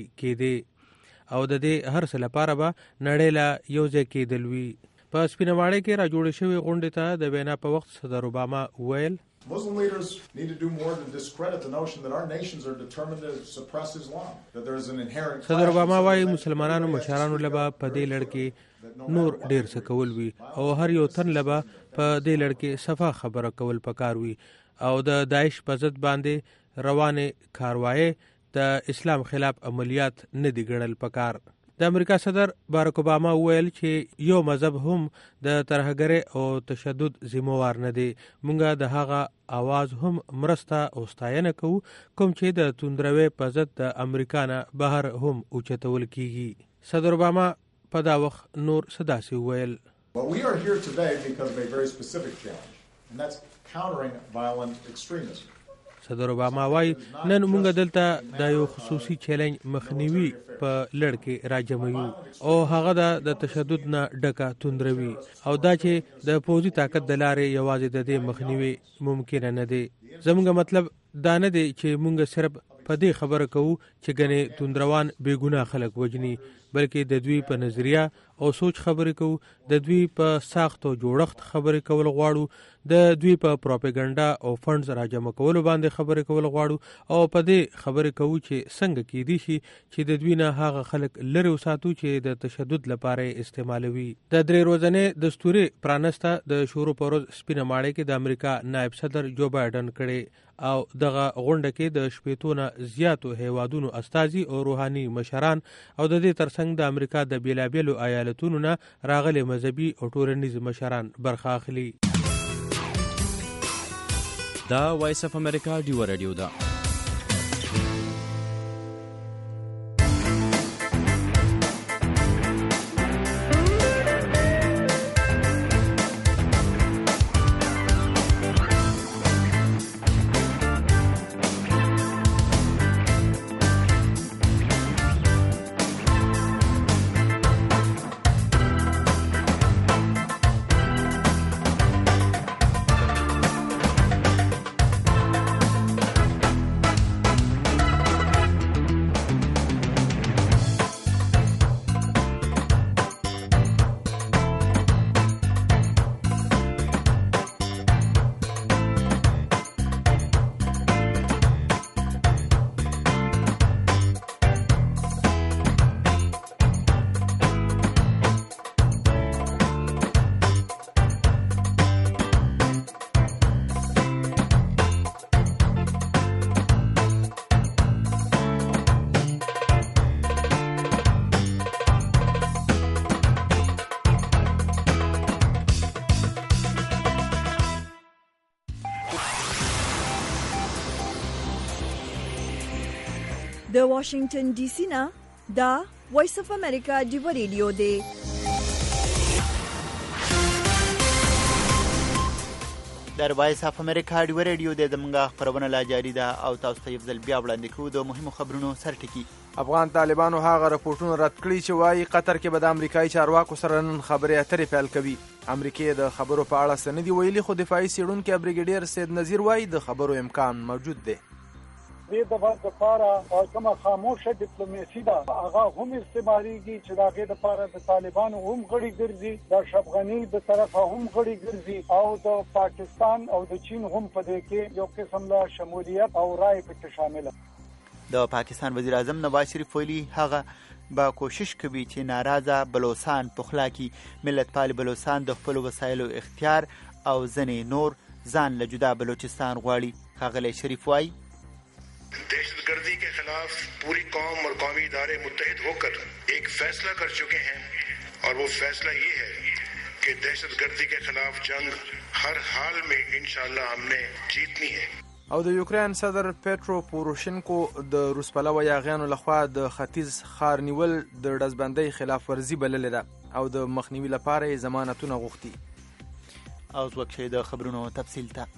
کېدی او د دې هر څه لپاره به نړۍ لا یو ځای کېدل وي. په سپینواړی کې را جوړ شوی غونډه ته د وینا په وخت صدر اوباما ویل Muslim leaders need to do more to discredit the notion that our nations are determined to suppress Islam, that there is an inherent صدر اوباما وايي مسلمانانو مشرانو لبا په دې لړ کې نور ډیر څه کول وي او هر یو تن لبا په دې لړ کې صفه خبره کول پکار وي او د داعش په ضد باندې روانه کاروایی د اسلام خلاف عملیات نه دي ګڼل پکار. د امریکا صدر باراک اوباما ویل چې یو مذهب هم د ترهګرۍ او تشدد ذمہوار نه دی. مونږه د هغه आवाज هم مرسته او ستاینه کوو کوم چې د توندروي په ضد د امریکا نه بهر هم اوچتول کیږي. صدر اوباما په دا وخت نور صداسي ویل But we are here today because of a very specific challenge, and that's countering violent extremism. صدر اوباما وايي نن موږ دلته د یو خصوصي چیلنج مخنیوي په لړ کې راجمعو او هغه د تشدد نه ډکه توندروي او دا چې د پوځي طاقت د لارې یوازې د دې مخنیوي ممکن نه دی. زموږ مطلب دا نه دی چې موږ صرف په دې خبره کوو چې ګنې توندروان بے ګناه خلک وجني بلکې د دوی په نظریه او سوچ خبرې کوو د دوی په ساخت او جوړښت خبرې کول غواړو د دوی په پروپاګاندا او فندز راجمع کول باندې خبرې کول غواړو او په دې خبرې کوو چې څنګه کېدی شي چې د دوی نه هغه خلک لري وساتو چې د تشدد لپاره استعمالوي. د درې ورځې دستوري پرانسته د شروع پروز سپینه ماړی کې د امریکا نائب صدر جو بایدن کړي او دغه غونډه کې د شپېتونه زیاتو هیوادونو استازي او روحاني مشران او د دې ترڅنګ د امریکا د بیلابیلو ایالتونو نه راغلي مذهبي او ټولنیز مشران برخه اخلي. دا وایس اف امریکا ډیو رادیو دا د واشنگټن ډي سي نه دا وایس اف امریکا ډیو ریډیو دی. در وایس اف امریکا ډیو ریډیو د زمونږ خبرونه لا جاری ده او تاسو ته یو ځل بیا وړاندې کوو د مهمو خبرونو سرټکی. افغان طالبانو هغه راپورټونه رد کړي چې وایي قطر کې به د امریکایي چارواکو سره نن خبرې اترې پیل کوي. امریکې د خبرو په اړه څه نه دي ویلي، خو دفاعي څېړونکی بریګیډیر سید نذیر وایي د خبرو امکان موجود دی. دې د وخت لپاره کومه خاموشه ډیپلوماسي ده هغه هم استعمالېږي چې د هغې دپاره د طالبانو هم غړي ګرځي، د اشرف غني د طرفه هم غړي ګرځي او د پاکستان او د چین هم په دې کې یو قسم له شمولیت او رای پکې شامله. د پاکستان وزیر اعظم نواز شریف ویلي هغه با کوشش کوي چې ناراضه بلوچستان پخلا کی. ملت پال بلوچستان د خپل وسایلو اختیار او ځنې نور ځان له جدا بلوچستان غواړي. ښاغلی شریف وایي दहशत गर्दी के खिलाफ पूरी कौम और कौमी इदारे मुत्तहिद होकर एक फैसला कर चुके हैं और वो फैसला ये है कि दहशत गर्दी के खिलाफ जंग हर हाल में इंशाअल्लाह हमने जीतनी है. او د یوکرین صدر پیټرو پوروشینکو د روس پلوه یاغیانو لخوا د ختیځ ښار نیول د ډزبندۍ خلاف ورزي بللې ده او د مخنیوي لپاره یې ضمانتونه غوښتي. او ځوک چې د خبرونو تفصیل ته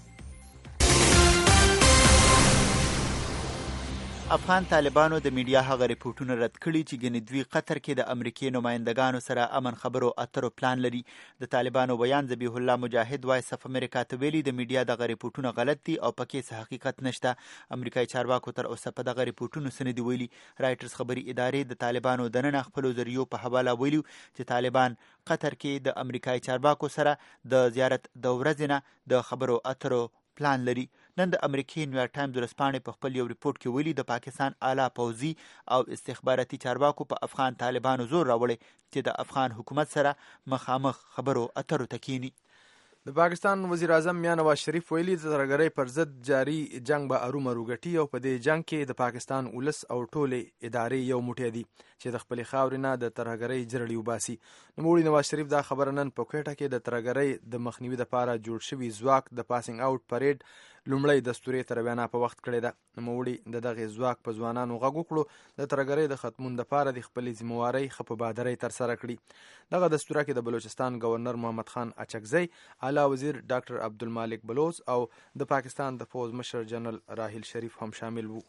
افغان طالبانو د میډیا هغه ریپورټونه رد کړي چې ګنې دوی قطر کې د امریکې نمایندګانو سره امن خبرو اترو پلان لري. د طالبانو بیان ذبیح الله مجاهد وایس اف امریکا ته ویلي د میډیا دغه ریپورټونه غلط دي او پکې څه حقیقت نشته. امریکایي چارواکو تر اوسه په دغه ریپورټونو څه نه دي ویلي. رایټرز خبري ادارې د طالبانو دننه خپلو ذریعو په حواله ویلي چې طالبان قطر کې د امریکایي چارواکو سره د زیارت د ورځې نه د خبرو اترو پلان لري. نن د امریکې نیویارک ټایمز ورځپاڼې په خپل یو ریپورت کې ویلي د پاکستان اعلی پوځي او استخباراتي چارواکو په افغان طالبانو زور راوړی چې د افغان حکومت سره مخامخ خبرو اترو ته کینی. د پاکستان وزیر اعظم میاں نواز شریف ویلي د ترهګرۍ پر ضد جاري جنگ به ارومرو ګټي او په دې جنگ کې د پاکستان ولس او ټولې ادارې یو موټی دي چې د خپلې خاورې نه د ترهګرۍ جرړې وباسي. نوموړي نواز شریف دا خبره نن په کوټه کې د ترهګرۍ د مخنیوي لپاره جوړ شوي ځواک د پاسینګ اوټ پریډ لومړی دستوري تر وینا په وخت کړی ده. نوموړي د دغې ځواک په ځوانانو غږ وکړو د ترهګرۍ د ختمون لپاره د خپلې ذمهوارۍ ښه په بهادرۍ ترسره کړي. دغه دستوره کې د بلوچستان گورنر محمد خان اچکزی، اعلی وزیر ډاکټر عبدالمالک بلوچ او د پاکستان د فوج مشر جنرال راحیل شریف هم شامل وو.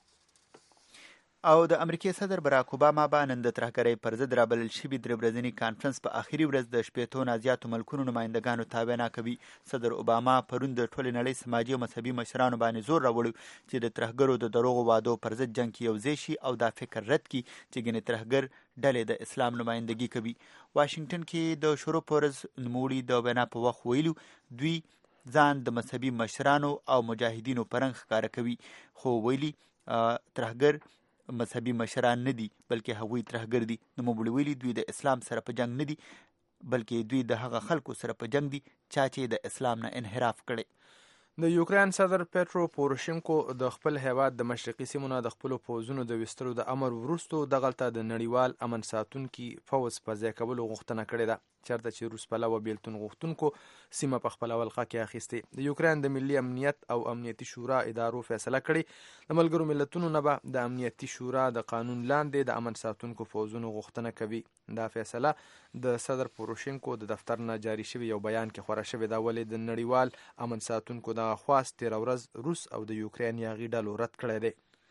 او د امریکې صدر براک اوباما به نن د ترهګرۍ پر ضد رابلل شوي درې ورځني کانفرنس په آخري ورځ د شپېتو نه زیاتو ملکونو نمایندګانو ته وینا کوي. صدر اوباما پرون د ټولې نړۍ سماجي او مذهبي مشرانو باندې زور راوړی چې د ترهګرو د دروغو وعدو پر ضد جنګ کې یوځای شي او دا فکر رد کړي چې ګنې ترهګر ډلې د اسلام نمایندګي کوي. واشنگټن کې د شروع په ورځ نوموړي د وینا په وخت ویلو دوی ځان د مذهبي مشرانو او مجاهدینو په رنګ ښکاره کوي، خو ویلي ترهګر مذهبي مشران نه دي بلکې هغوی ترهګر دي. نوموړي ویلي دوی د اسلام سره په جنگ نه دي بلکې دوی د هغه خلکو سره په جنگ دي چا چې د اسلام نه انحراف کړي. د یوکرین صدر پیټرو پوروشینکو د خپل هیواد د مشرقي سیمو نه د خپلو پوځونو د ویستلو د امر وروستو دغلته د نړیوال امن ساتونکي پوځ په ځای کولو غوښتنه کړې ده، چېرته چې روس پلوه بیلتون غوښتونکو سیمه په خپله ولقه کې اخیستې. د یوکرین د ملي امنیت او امنیتي شورا ادارو فیصله کړې د ملګرو ملتونو نه به د امنیتي شورا د قانون لاندې د امن ساتونکو پوځونو غوښتنه کوي. دا فیصله د صدر پوروشینکو د دفتر نه جاری شوی یو بیان کې خوره شوې ده، ولې د نړیوال امن ساتونکو دغه خواست تېره ورځ روس او د یوکرین یاغي ډلو رد کړی دی.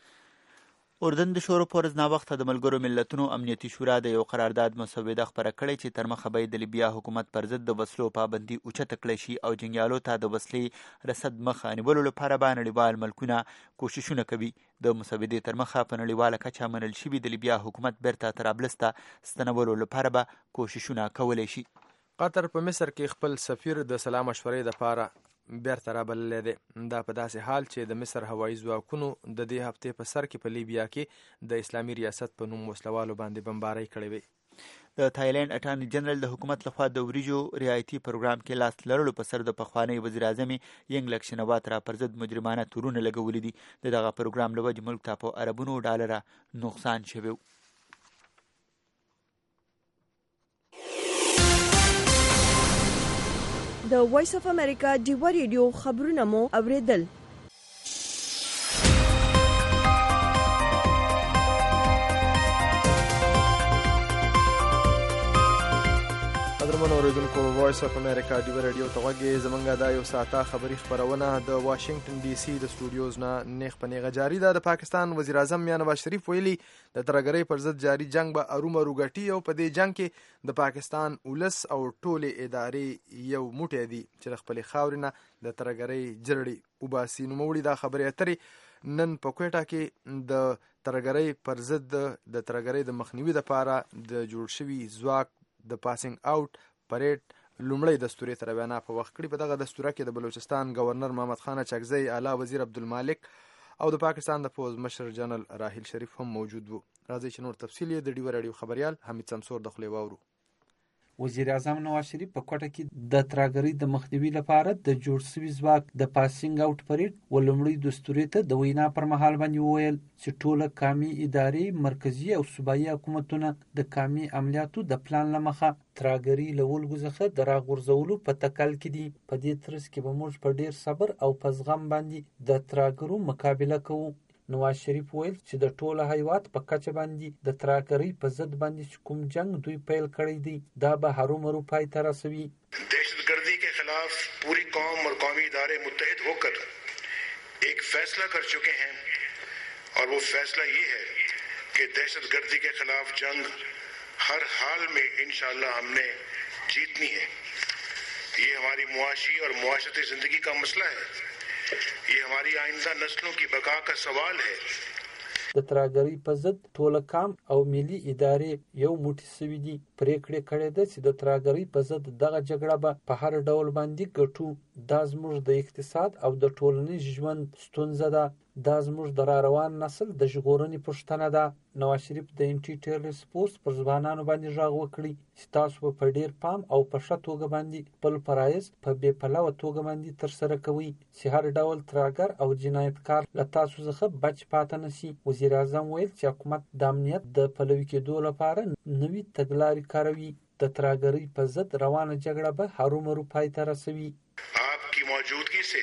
اردن د شورو په ورځ ناوخته د ملګرو ملتونو امنیتي شورا د یو قرارداد مسوده خپره کړې چې تر مخه به د لیبیا حکومت پر ضد د وسلو پابندي اوچته کړی شي او جنګیالو ته د وسلې رسد مخه نیولو لپاره به نړیوال ملکونه کوششونه کوي. د مسودې تر مخه په نړیواله کچه منل شوي د لیبیا حکومت بیرته طرابلس ته ستنولو لپاره به کوششونه کولی شي. قطر په مصر کې خپل سفیر د سلا مشورې دپاره بیرته رابللی دی. دا په داسې حال چې د مصر هوایي ځواکونو د دې هفتې په سر کې په لیبیا کې د اسلامي ریاست په نوم وسلوالو باندې بمبارۍ کړې وې. د تایلند اټارني جنرال د حکومت لخوا د وریجو رعایتي پروګرام کې لاس لرلو په سر د پخوانی وزیر اعظم ینګلک شنوات را پر ضد مجرمانه تورونه لګولي دي. د دغه پروګرام له وجې ملک ته په اربونو ډالره نقصان شوی. د وایس اف امریکا ډیو ریډیو خبرونه مو اوریدل. اوریدونکو وایس اف امریکا ډیو رادیو ته غږی زمونږ د یو ساعته خبری خبرونه د واشنگټن ډي سي د سټوډیوز نه نیغ په نیغه جاری ده. د پاکستان وزیر اعظم میاں نواز شریف ویلي د ترهګرۍ پر ضد جاری جنگ به ارومرو ګټي او په دې جنگ کې د پاکستان ولس او ټولې ادارې یو موټی دي چې د خپلې خاورې نه د ترهګرۍ جرړې وباسي. نوموړي دا خبرې اترې نن په کوټه کې د ترهګرۍ پر ضد د ترهګرۍ د مخنیوي لپاره د جوړ شوي ځواک د پاسینګ آوټ پریډ لومړی دستوري تر بیان په وخت کړي. په دغه دستوره کې د بلوچستان گورنر محمد خان اچکزی، اعلی وزیر عبدالمالک او د پاکستان د پوز مشر جنرال راحیل شریف هم موجود وو. راځي چې نور تفصیل د ډیو رادیو خبريال حمید سمسور د خولې واورو. وزیر اعظم نواز شریف په کوټه کې د ترهګرۍ د مخنیوي لپاره د جوړ شوي ځواک د پاسینګ آوټ پریډ ولومړی دستوري ته د وینا پر مهال باندې وویل چې ټوله قومي ادارې، مرکزی او صوبایي حکومتونه د قومي عملیاتو د پلان لمخه ترهګرۍ له ولګو څخه د راغورځولو په تکل کې دي. په دې ترڅ کې به موږ په ډیر صبر او په زغم باندې د ترهګرو مقابله کوو. نواز شریف ویل چې د ټوله هیواد په کچه باندې د ترهګرۍ په ضد باندې چې کوم جنگ دوی پیل کړی دی دا به هرومرو پای ته رسوي. दहशत गर्दी के खिलाफ पूरी कौम और कौमी इदारे मुत्तहिद होकर एक फैसला कर चुके हैं और वो फैसला ये है कि दहशत गर्दी के खिलाफ जंग हर हाल में इंशाअल्लाह हमने जीतनी है. ये हमारी मुआशी और मुआशरती जिंदगी का मसला है. ये हमारी आइंदा नस्लों की बका का सवाल है. د ترهګرۍ په ضد ټوله قوم او ملي ادارې یو موټی سوي دي. پریکړې کړې ده چې د ترهګرۍ په ضد دغه جګړه به په هر ډول باندې ګټو. دا زموږ د اقتصاد او د ټولنیز ژوند ستونزه ده. دا زموږ د را روان نسل د ژغورنې پوښتنه ده. نواز شریف د انټي ټیرریسټ فورس پر ځوانانو باندې غږ وکړي چې تاسو په ډیر پام او په ښه توګه باندې خپل فرایض په بې پلوه توګه باندې ترسره کوئ چې هر ډول ترهګر او جنایتکار له تاسو څخه بچ پاتې نشي. وزیر اعظم ویل چې حکومت د امنیت د پلوي کېدو لپاره نوي تګلارې کاروي. د ترهګرۍ په ضد روانه جګړه به هرومرو پای ته رسوي. आपकी मौजूदगी से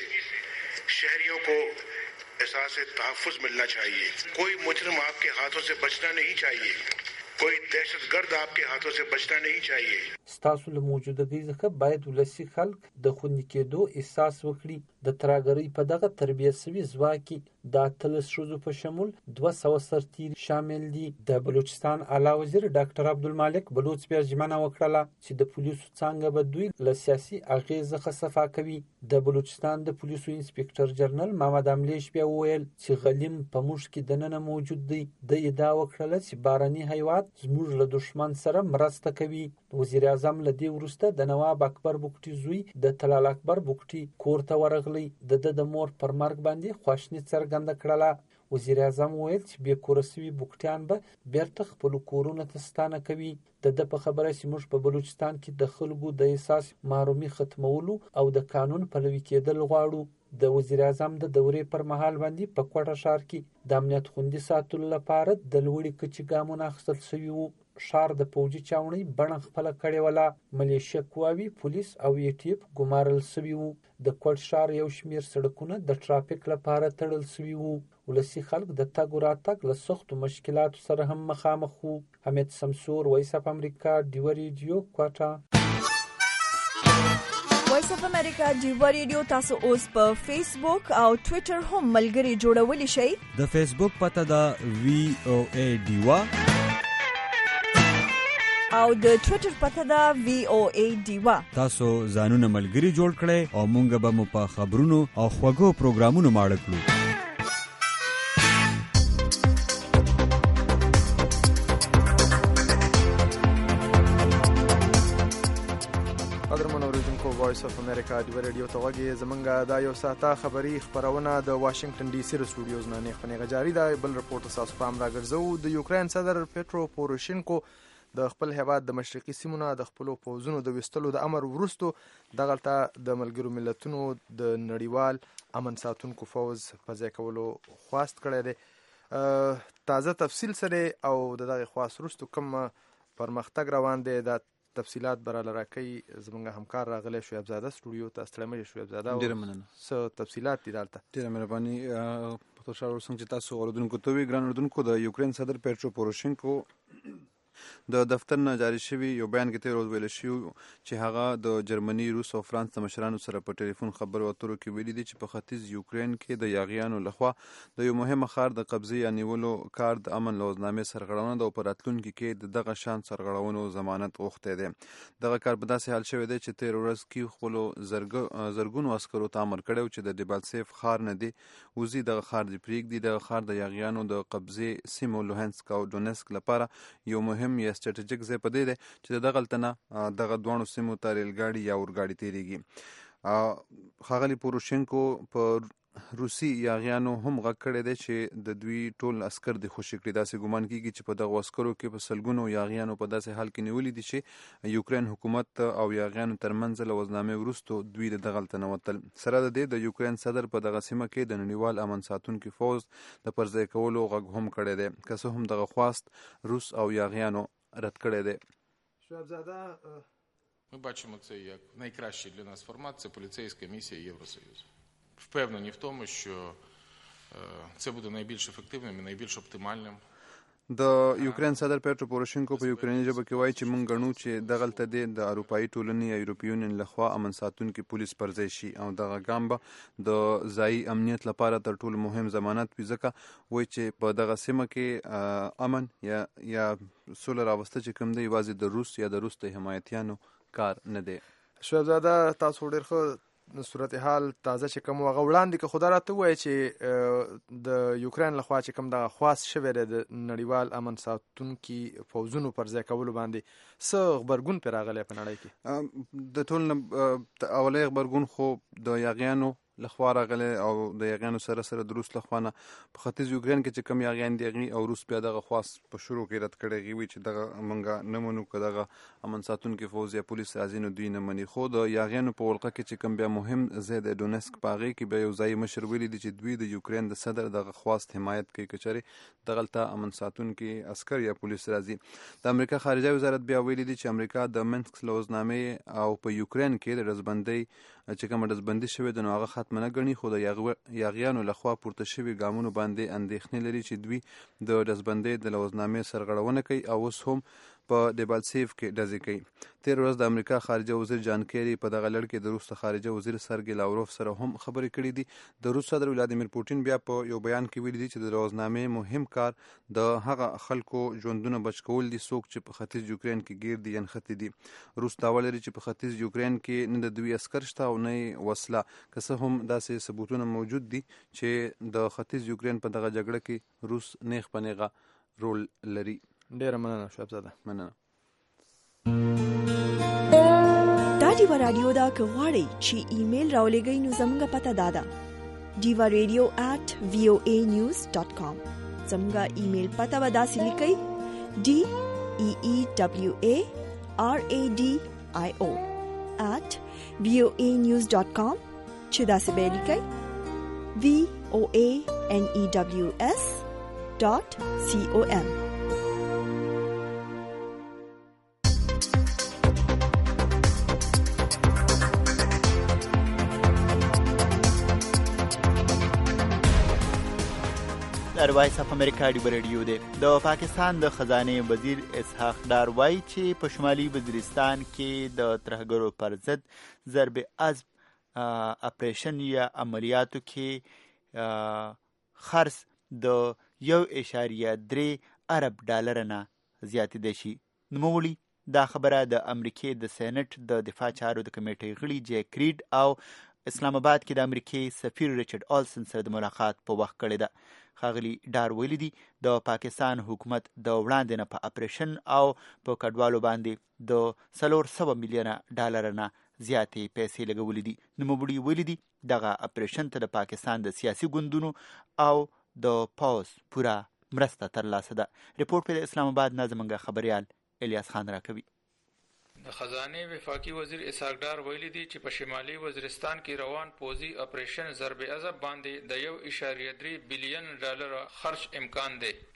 शहरियों को एहसास तहफ़्फ़ुज़ मिलना चाहिए. कोई मुजरिम आपके हाथों से बचना नहीं चाहिए. कोई दहशतगर्द आपके हाथों से बचना नहीं चाहिए. ستاسو له موجودګۍ څخه باید ولسي خلک د خوندي کېدو احساس وکړي. د ترهګرۍ په دغه تربیه شوي ځواک کې د اتلس ښځو په شمول دوه سوه سرتیري شامل دي. د بلوچستان اعلی وزیر ډاکټر عبدالمالک بلوچ بیا ژمنه وکړله چې د پولیسو څانګه به دوی له سیاسي اغېز څخه صفا کوي. د بلوچستان د پولیسو انسپکټر جنرال محمد املیش بیا وویل چې غلیم په موږ کې دننه موجود دی. د ادعا وکړله چې بارني هیواد زموږ له دښمن سره مرسته کوي. وزیر اعظم له دې وروسته د نواب اکبر بوکټي زوی د طلال اکبر بوکټي کور ته ورغلی. د ده د مور پر مرګ باندې خواشیني څرګنده کړله. وزیر اعظم ویل چې بې کوره سوي بوکټیان به بیرته خپلو کورونو ته ستانه کوي. د ده په خبره چې موږ په بلوچستان کې د خلکو د احساس محرومي ختمولو او د قانون پلوي کېدل غواړو. د وزیر اعظم د دورې پر مهال باندې په کوټه ښار کې د امنیت خوندي ساتلو لپاره د لوړې کچې ګامونه اخیستل شوي وو. ښار د پوځي چاونۍ بڼه خپله کړې وله. ملیشیا قواوي، پولیس او ای ټي اف ګمارل شوي وو. د کوټ ښار یو شمېر سړکونه د ټرافیک لپاره تړل شوي وو. ولسي خلک د تګ و راتګ له سختو مشکلاتو سره هم مخامخ وو. حمید سمسور، وایس اف امریکا، ډیو ریډیو، کوټه. وایس اف امریکا ډیو ریډیو تاسو اوس په فیسبوک او ټوئیټر هم ملګري جوړولی شئ. د فیسبوک پته ده وی او ای ډیوا او د ټوئیټر پته ده وی او ای ډیوا. تاسو ځانونه ملګري جوړ کړئ او مونږ به مو په خبرونو او خوږو پروګرامونو ماړه کړو. وایس اف امریکا ډیو رادیو ته غږی زمونږ دا یو ساعته خبری خبرونه د واشنگټن ډي سي د سټوډیوز نه نیغ په نیغه جاری ده. بل رپورټ تاسو پام راګرځو. د یوکرين صدر پیټرو پوروشینکو د خپل هیواد د مشرقي سیمونو د خپلو پوځونو د وستلو د امر وروستو دغلته د ملګرو ملتونو د نړیوال امن ساتونکو فوز په ځای کولو خواست کړی دی. تازه تفصیل سره او دغه خواست وروستو کوم پرمختګ روان دی د تفصیلات براله راکړي زمونږ همکار راغلی شعیب زاده سټوډیو ته. ستړی مه شعیب زاده. ډېره مننه. څه تفصیلات دي دلته؟ ډېره مهرباني. په خوشحاله اوسم چې تاسو اورېدونکو ته وي. ګران اورېدونکو، د یوکرين صدر پیټرو پوروشینکو د دفتر نه جاری شوی یو بیان کې تیر ورځ ویل شوی چې هغه د جرمني، روس او فرانس د مشرانو سره په ټلیفون خبرو اترو کې ویلي دي چې په ختیځ یوکرین کې د یاغیانو لخوا د یو مهمه ښار د قبضې یا نیولو کار د امن لوزنامې سرغړونه ده او په راتلونکي کې د دغه شان سرغړونو ضمانت غوښتی دی. دغه کار په داسې حال شوی دی چې تیر ورځ کې خپلو زرګونو عسکرو ته امر کړی چې د ډیبالسیف ښار نه دی وځي، دغه ښار دې پرېږدي. دغه ښار د یاغیانو د قبضې سیمو لوهنسک او ډونسک لپاره یو مهم یا سټریټیجیک ځای په دی دی چې دغلته نه دغه دواړو سیمو ته ریلګاډي یا اورګاډي تېرېږي. ښاغلي پوروشینکو په روسي یاغیانو هم غږ کړی دی چې د دوی ټول عسکر دې خوشي کړي. داسې ګمان کېږي چې په دغو عسکرو کې په سلګونو یاغیانو په داسې حال کې نیولي دي چې یوکرین حکومت او یاغیانو ترمنځ له وزنامې وروستو دوی د دغلته نوتل. سره د دې د یوکرین صدر په دغه سیمه کې د نړیوال امن ساتونکي فوز د پرځای کولو غږ هم کړی دی، که څه هم دغه خواست روس او یاغیانو رد کړی دی. Ми бачимо це як найкращий для нас формат – це поліцейська місія Євросоюзу. Впевнені в тому, що це буде найбільш ефективним і найбільш оптимальним. د یوکرین صدر پیټرو پوروشینکو په یوکریني ژبه کې وایي چې موږ ګڼو چې دغلته دی د اروپایي ټولنې یا یورپي یونین لخوا امن ساتونکي پولیس پرځای شي او دغه ګام به د ځایي امنیت لپاره تر ټولو مهم ضمانت وي، ځکه وایي چې په دغه سیمه کې امن یا یا سوله راوسته چې کوم دی یوازې د روس یا د روس د حمایتیانو کار نه دی. شعبزاده تاسو ډېر ښه صورتحال تازه چې کوم هغه وړاندې که خدا راته ووایي چې د یوکرین لخوا چې کوم دغه خواست شوی دی د نړیوال امن ساتونکي پوځونو پر ځای کولو باندې څه غبرګون پرې راغلی په نړۍ کې؟ د ټول نه اولی غبرګون خو د یاغیانو لخوا راغلی او د یاغیانو سره سره د روس لخوا نه په ختیځ یوکرین کې چې کوم یاغیان دي هغې او روس بیا دغه خواست په شروع کې رد کړی هغې وایي چې دغه موږ نه منو که دغه امن ساتونکي فوز یا پولیس راځي نو دوی نه مني. خو د یاغیانو په ولقه کې چې کوم بیا مهم ځای دی ډونسک په هغې کې بیا یو ځایي مشر ویلي دي چې دوی د یوکرین د صدر دغه خواست حمایت کوي که چېرې دغلته امن ساتونکي عسکر یا پولیس راځي. د امریکا خارجه وزارت بیا ویلي دي چې امریکا د منسک لوزنامې او په یوکرین کې د ډزبندۍ چې کومه ډزبندي شوې ده نو هغه ختمه نه ګڼي، خو د یاغیانو لخوا پورته شوي ګامونو باندې اندېښنې لري چې دوی د ډزبندۍ د لوزنامې سرغړونه کوي او اوس هم په ډیبالسیف کې ډزې کوي. تیر ورځ د امریکا خارجه وزیر جان کیری په دغه لړ کې د روس خارجه وزیر سرګی لاوروف سره هم خبرې کړې دي. د روس صدر ولادیمیر پوټین بیا په یو بیان کې ویلي دي چې د لوزنامې مهم کار د هغه خلکو ژوندونه بچ کول دي څوک چې په ختیځ یوکرین کې ګیر دي یا نښتي دي. روس دعوه لري چې په ختیځ یوکرین کې نه د دوی عسکر شته او نه یې وسله، که څه هم داسې ثبوتونه موجود دي چې د ختیځ یوکرین په دغه جګړه کې روس نیغ په نیغه رول لري. ډیره مننه شعبزاده. مننه. دا ډیوا رادیو دا که غواړئ چې ایمیل راولېږئ نو زموږ پته دا ده ډیوا ریډیو ایٹ وی او ای نیوز ډاټ کام. زموږ ایمیل پته به داسې لیکئ ډي ای ای ډبلیو ای آر ای ډي آی او ایٹ وی او ای نیوز ډاټ کام چې داسې به لیکئ وی او ای ان ای ډبلیو اس ډاټ سی او ام. وایس اف امریکا ډیو ریډیو دی. د پاکستان د خزانه وزیر اسحاق ډار وایي چې په شمالي وزیرستان کې د ترهګرو پر ضد ضرب عزم اپریشن یا عملیاتو کې خرڅ د یو اشاریه درې ارب ډالر نه زیاتې دی شي. نوموړي دا خبره د امریکې د سېنټ د دفاع چارو د کمیټې غړي جی کریډ او اسلام آباد کې د امریکې سفیر ریچارډ آلسن سره د ملاقات په وخت کړی ده. ښاغلي ډار ویلي دي د پاکستان حکومت د وړاندې نه په اپریشن او په کډوالو باندې د څلور سوه میلیونه ډالر نه زیاتې پیسې لګولې دي. نوموړي ویلي دي دغه اپریشن ته د پاکستان د سیاسي ګوندونو او د پوځ پوره مرسته ترلاسه ده. ریپورټ په اسلام آباد نه زموږ خبریال الیاس خان راکوي. د خزانه وفاقي وزیر اسحاق ډار ویلي دي چې په شمالي وزیرستان کې روان پوځي اپریشن ضرب عضب باندې د یو اشاریه درې بلین ډالر خرج امکان دی.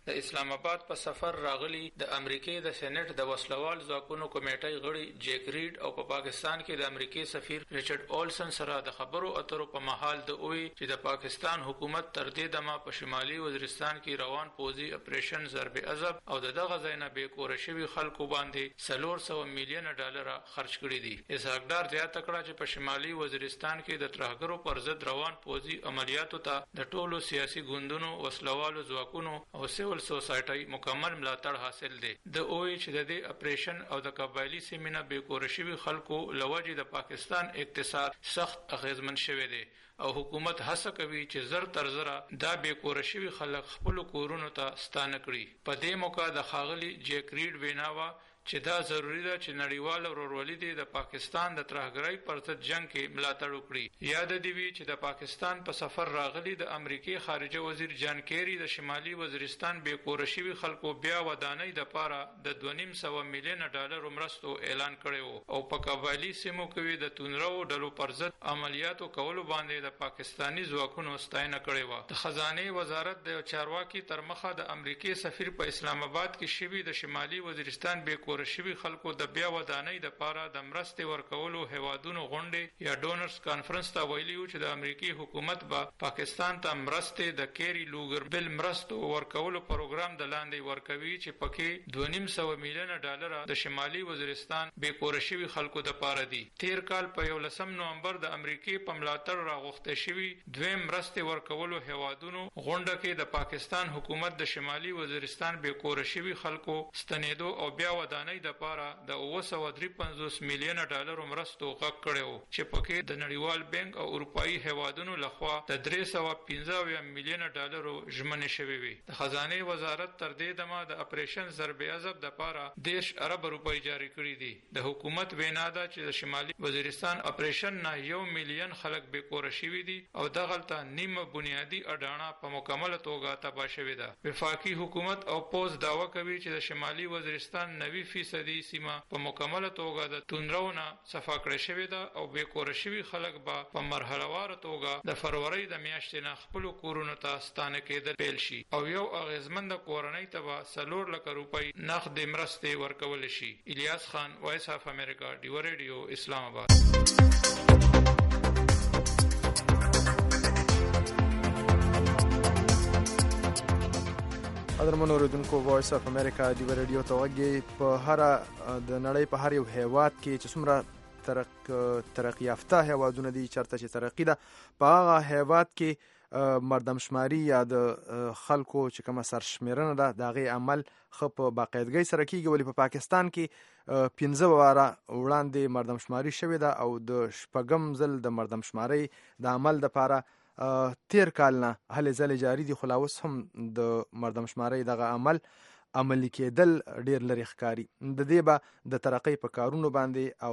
د اسلام آباد په سفر راغلي د امریکای د سېنات د وسلوال ځواکونو کمیټې غړي جیک ریډ او په پاکستان کې د امریکای سفیر ریچارډ اولسن سره د خبرو اترو په محل د اوی چې د پاکستان حکومت تر دې دمه په شمالي وزیرستان کې روان پوزي اپریشن ضرب عذاب او د دغه ځای نه بې کوره شوي خلکو باندې څلور سوه میلیونه ډالر خرج کړي دي. اسحاق ډار زیاته کړه چې په شمالي وزیرستان کې د ترهګرو پر ضد روان پوزي عملیاتو ته د ټولو سیاسي ګوندونو وسلوالو ځواکونو او سیول سوسایټي مکمل ملاتړ حاصل دی. د اوی چې د دې اپریشن او د قبایلی سیمینه بې کوره شوي خلکو لوجې د پاکستان اقتصاد سخت اغیزمن شوی دی او حکومت هڅه کوي چې زر تر زره دا بې کوره شوي خلک خپل کورونو ته ستانه کړي. په دې موقع د ښاغلي جیک ریډ ویناوه چې دا ضروری ده چې نړیوال ورورولي د پاکستان د ترهګرۍ پر ضد جنگ کې ملاتړ وکړي. یاد دی وی چې د پاکستان په سفر راغلي د امریکای خارجه وزیر جان کیری د شمالي وزیرستان بې کوره شوي خلکو بیا ودانۍ د پاره د دوه نیم سوه میلیونه ډالر مرستو اعلان کړی او په قبایلی سیمو کې د تونرو ډلو پر ضد عملیاتو کولو باندې د پاکستانی ځواکونو ستاینه کړې و. د خزانه وزارت د چارواکي تر مخه د امریکای سفیر په اسلام آباد کې شوی د شمالي وزیرستان بې شوي خلکو د بیا ودانۍ د پاره د مرستې ورکولو هیوادونو غونډې یا ډونرز کانفرنس ته ویلي و چې د امریکای حکومت به پاکستان ته مرستې د کیری لوګر بل مرستو ورکولو پروګرام د لاندې ورکوي چې پکې دوه نیم سوه میلیونه ډالر د شمالي وزیرستان بې کوره شوي خلکو د پاره دي. تیر کال په یولسم نومبر د امریکای په ملاتړ راغوښته شوي دویم مرستې ورکولو هیوادونو غونډه کې د پاکستان حکومت د شمالي وزیرستان بې کوره شوي خلکو ستنېدو او بیا ودانۍ د پاره د اوه سوه درې پنځوس میلیونه ډالر مرستو غږ کړی و چې پکې د نړیوال بانک او اروپایي هیوادونو لخوا د درې سوه پنځه اویا میلیونه ډالرو ژمنې شوې وي. د خزانه وزارت تر دې دمه د اپریشن ضرب عذاب د پاره دیش ارب روپۍ جاری کړي دي. د حکومت وینا ده چې د شمالي وزیرستان اپریشن نه یو میلیون خلک بې کوره شوي دي او دغلته نیمه بنیادی اډانه په مکمله توګه تباه شوې ده. وفاقي حکومت او پوز داوا کوي چې د شمالي وزیرستان نوي فیصدي سیمه په مکمله توګه د تونرونه صفا کړې شوې ده او بې کوره شوي خلک به په مرحلهوار توګه د فروری د میاشتې نه خپلو کورونو ته ستانه کېدل پیل شي او یو اغیزمنده کورنۍ ته به څلور لکه روپۍ نغدې مرستې ورکولی شي. الیاس خان، وایس اف امریکا، ډیو ریډیو، اسلام آباد. قدرمن اوریدونکو، وایس اف امریکا ډیو ریډیو ته غږی په هر د نړۍ په هر یو هیواد کې چې څومره ترق ترقی یافته هیوادونه دي چرته چې ترقی ده په هغه هیواد کې مردمشماري یا د خلکو چې کومه سرشمیرنه ده د هغې عمل ښه په باقاعدګۍ سره کیږي. ولې په پاکستان کې پنځه واره وړاندې مردمشماري شوې ده او د شپږم ځل د مردمشمارۍ د عمل دپاره تیر کال نه هلې ځلې جاري دي، خو لا اوس هم د مردمشمارۍ دغه عمل عملي کېدل ډېر لرې ښکاري. د دې به د ترقۍ په کارونو باندې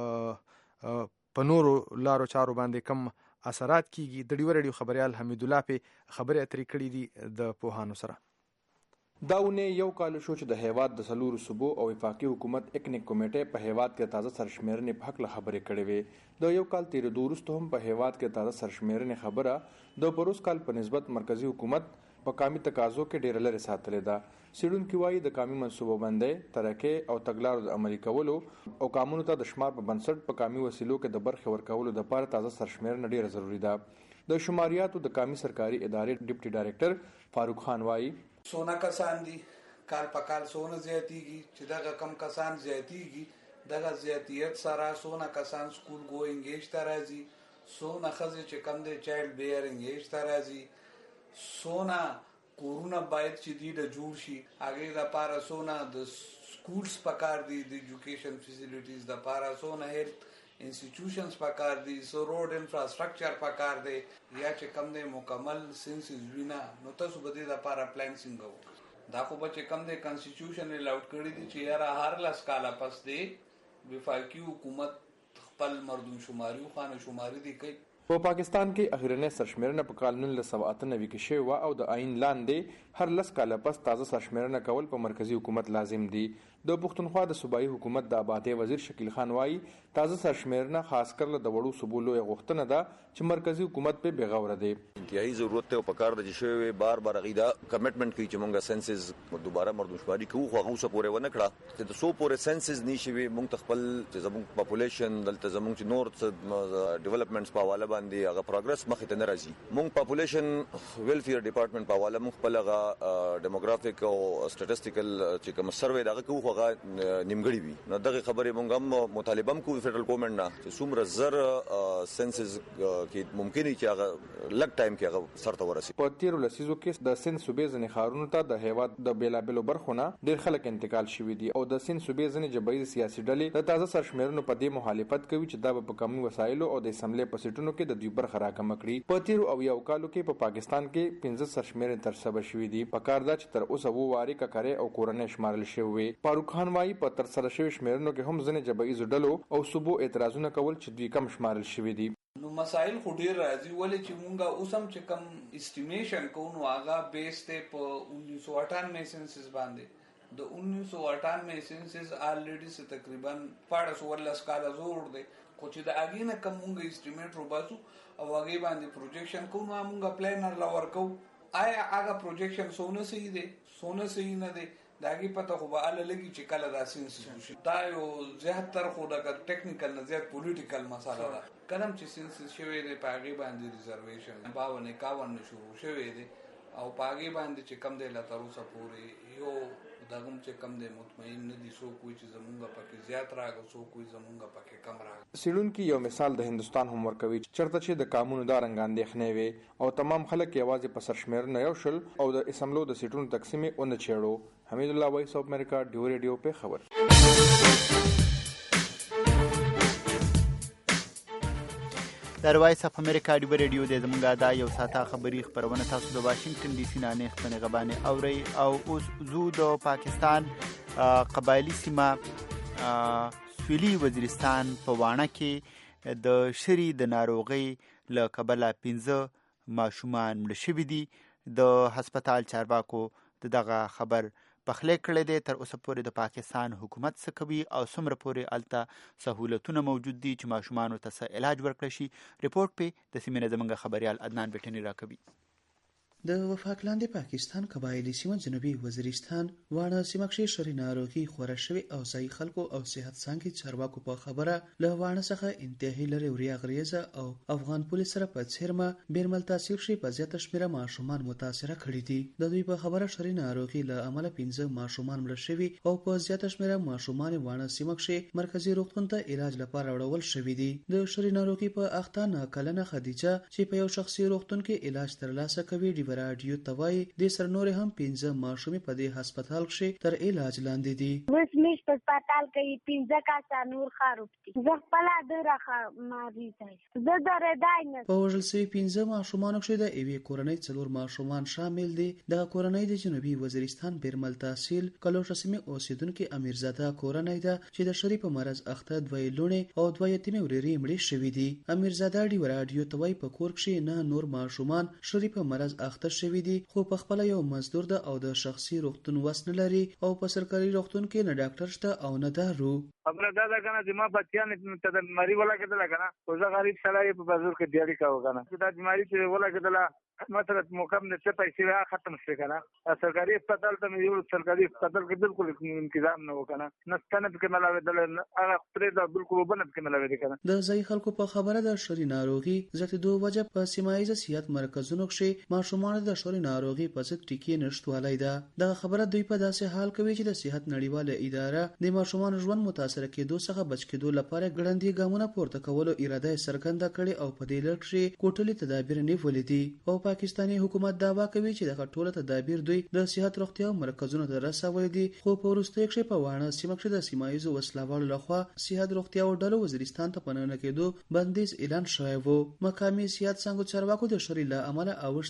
او په نورو لارو چارو باندې کم اثرات کیږي. د ډیو ریډیو خبریال حمید الله پې خبرې اترې کړي دي د پوهانو سره. دا ونه یو کال شو چې د هیواد د څلورو صوبو او وفاقي حکومت اکنیک کمیټې په هیواد کې تازه سرشمیرنې په هکله خبرې کړې وې. د یو کال تیرېدو وروسته هم په هیواد کې تازه سرشمیرنې خبره د پروس کال په نسبت مرکزي حکومت په قامي تقاضو کې ډېره لرې ساتلې ده. څېړونکي وایي د قامي منصوبه بندۍ، ترقۍ او تګلارو د عملي کولو او قانونو ته د شمار په بنسټ په قامي وسیلو کې د برخې ورکولو دپاره تازه سرشمیرنه ډېره ضروري ده. د شماریاتو د قامي سرکاري ادارې ډیپټي ډایرکټر فاروق خان وایي سونه کسان دي، کال په کال سونه زیاتیږي، چې دغه کم کسان زیاتیږي دغه زیاتیت سره سونه کسان سکول ګوینګ ایج ته راځي، سونه ښځې چې کم دی چایلډ بیئرنګ ایج ته راځي، سونه کورونه باید چې دي د جوړ شي، هغې دپاره سونه د سکولز پکار دي، د ایجوکیشن فیسیلیټیز دپاره سونه هیلث انسټیټیوشنز پکار دي، سو روډ انفراسټرکچر پکار دی، یا چې کم دی مکمل سینسز وینا. نو تاسو به دې دپاره پلان څنګه وکړئ؟ دا خو به چې کم دی کنسټیټیوشن یې لاؤډ کړي دي چې یاره هر لس کاله پس دی وفاقي حکومت خپل مردم شماري او خانه شماري دی کوي. په پاکستان کې اخرنۍ سرشمیرنه په کال نولس سوه اته نوي کې شوې وه او د آئین لاندې هر لس کاله پس تازه سرشمیرنه کول په مرکزي حکومت لازم دي. د پښتونخوا د صوبایي حکومت د آبادی وزیر شکیل خان وایي تازه سرشمیرنه خاص کر له د وړو صوبو لوی غوښتنه ده چې مرکزی حکومت په بغاوره دی. انتهایی ضرورت ته او پکار د شوی بار بار غیدا کمټمنټ کوي چې مونږه سنسز دوباره مردمشماري کوو خو هغه څه پورې ونه کړه چې د سو پورې سنسز نشي مونږ خپل چې زموږ پاپولیشن دلته زموږ چې نور ډیولپمنټس په حواله باندې هغه پروګرس مخې ته نه راځي. مونږ پاپولیشن ویلفیر ډپارټمنټ په حواله مونږ خپل هغه ډیموګرافیک او سټټیسټیکل چې کوم سروې دغه کوو هغه نیمګړی وي. نو دغه خبرې مونږ هم مطالبه کوو فدرال ګورنمنت نه چې څومره زر سنسز کې ممکن چې هغه لږ ټایم کې هغه سرته ورسي. په تیرو لسیزو کې د سند صوبې ځنې ښارونو ته د هیواد د بیلابیلو برخو نه ډېر خلک انتقال شوي دي او د سند صوبې ځنې جبهې سیاسي ډلې د تازه سرشمیرنو په دې مخالفت کوي چې دا به په کمو وسایلو او د اسمبلې په سیټونو کې د دوی برخه راکمه کړي. په تیرو او یو کالو کې په پاکستان کې پنځه سرشمیرنې ترسره شوي دي. په کار ده چې تر اوسه اووه وارې ککرې او کورنۍ شمارل شوي وي. فاروق خان وایي په ترسره شوي شمیرنو کې هم ځینې جبهیزو ډلو او صوبو اعتراضونه کول چې دوی کم شمارل شوي دي. نو مسائل خو ډیر راځي ولې چې مونږه اوس هم چې کم استیمیشن کوو نو هغه بیس ته په انیس سو اٹھانوے سنسس باندې د انیس سو اٹھانوے سنسس الریډي څه تقریبا پاړه سوالس کاله زوړ دی خو چې د اګینه کم مونږه استیمیټ روباسو او هغه باندې پروجیکشن کوو نو مونږه پلانر لا ورکو آیا هغه پروجیکشن سونه صحیح دی سونه صحیح نه دی داګي پته خو به ال لګي چې کله دا سنسس شي دا یو زیاتره خو د ټیکنیکل نه زیات پولیټیکل مسله ده. کلم چې سنسس شوی دی پاګي باندې ریزرویشن باون اکاون شروع شوی دی او پاګي باندې چې کم دی لا تر اوسه پورې یو دغه چې کم دی مطمئن نه دي سو کوئی چې زمونږه پکې زیات راغ سو کوئی زمونږه پکې کم راغ. سیلون کې یو مثال د هندستان هم ورکوي چرته چې د قانون دار اندېښنې وي او تمام خلک یوازې په سرشمیرنه یو شل او د اسمبلو د سیټونو تقسیم یې اون چېړو. حمید الله وایس اف امریکا ډیو ریډیو په خبر. د وایس اف امریکا ډیو ریډیو د زمونږه دا یو ساته خبری خبرونه تاسو د واشنگټن ډي سي نه نه خبرونه غبانه اوري او اوس زو د پاکستان قبایلی سیمه سویلي وزیرستان په وانه کې د شری د ناروغي له کبله پنځه ماشومان مړ شوي دي. د هسپتال چارواکو دغه خبر پخلی کړی دی. تر اوسه پورې د پاکستان حکومت څه کوي او څومره پورې الته سهولتونه موجود دي چې ماشومانو ته څه علاج ورکړی شي. رپورټ په د سیمې نه زموږ خبریال عدنان بیټنی راکوي. د وفاق لاندې پاکستان قبایلی سیمه جنوبي وزیرستان وانه سیمه کې شری ناروغي خوره شوی او ځای خلکو او صحت څنګه چارواکو په خبره له وانه څخه انتهایی لري وریا غریزه او افغان پولیس سره په څیرمه بیرمل تحصیل شي په زیاته شمیره ماشومان متاثره کړي دي. د دوی په خبره شری ناروغي له عمله پنځه ماشومان مړ شوي او په زیاته شمیره ماشومان وانه سیمه کې مرکزی روغتون ته علاج لپاره وړول شوي دي. د شری ناروغي په اخته نه کلنه خدیجه چې په یو شخصي روغتون کې علاج ترلاسه کوي دی راډیو توای د سرنور هم پنځه ماشومې په دې هسپتال کې تر علاج لاندې دي. اوس مش په هسپتال کې پنځه کا نور خاروبتي زه خپل د راخه ماري ځای زه درېدای نه په وژل سوي پنځه ماشومان کې د ایوي کورنۍ څلور ماشومان شامل دي. د کورنۍ د جنوبي وزیرستان بیرمل تحصیل کلوش سیمه اوسیدونکو امیرزاده کورنۍ ده چې د شری په مرز اخته دوی لونه او دوی یتیمه وريري مړي شوي دي. امیرزاده دی راډیو توای په کور کې نه نور ماشومان شری په مرز اخته شوي دي خو په خپل یو مزدور ده او د شخصي روغتون وسن لري او په سرکاري روغتون کې نه ډاکټر شته او نه دارو. خبره دا ده کنه چې ما بچیان ته د مری ولا کېدل کنه او زه غریب سړی په بازار کې دیاري کاوه کنه چې دا بیماری چې ولا کېدل مثلا موقم نه څه پیسې ختم شي کنه. سرکاري هسپتال ته یو سرکاري هسپتال کې بالکل تنظیم نه وکنه نه ستنه کې ملاوي دل هغه پرې دا بالکل وبنه کې ملاوي دي کنه. د ځای خلکو په خبره د شری ناروغي زته دوه وجه په سیمایي صحت مرکزونو کې ماشومان د شری ناروغي په څیر ټیکې نشټوالای ده. د خبره دوی په داسې حال کوي چې د صحت نړیواله اداره د ماشومان ژوند متاثر کېدو څخه بچ کېدو لپاره ګړندې ګامونه پورته کولو اراده څرګنده کړې او په دې لړ کې کوټلي تدابیر نیولې دي. او پاکستاني حکومت دعوا کوي چې دغه ټول تدابیر دوی د صحت روغتیا مرکزونو ته رسولي دي خو په وروستیو کې په وانه سیمه کې د سیمایي وسلوالو لخوا صحت روغتیا او ډلو وزیرستان ته پناه کېدو بندیز اعلان شوی وو. مقامي صحت څنګه چارواکو د شری له عمله اوښتي ځاني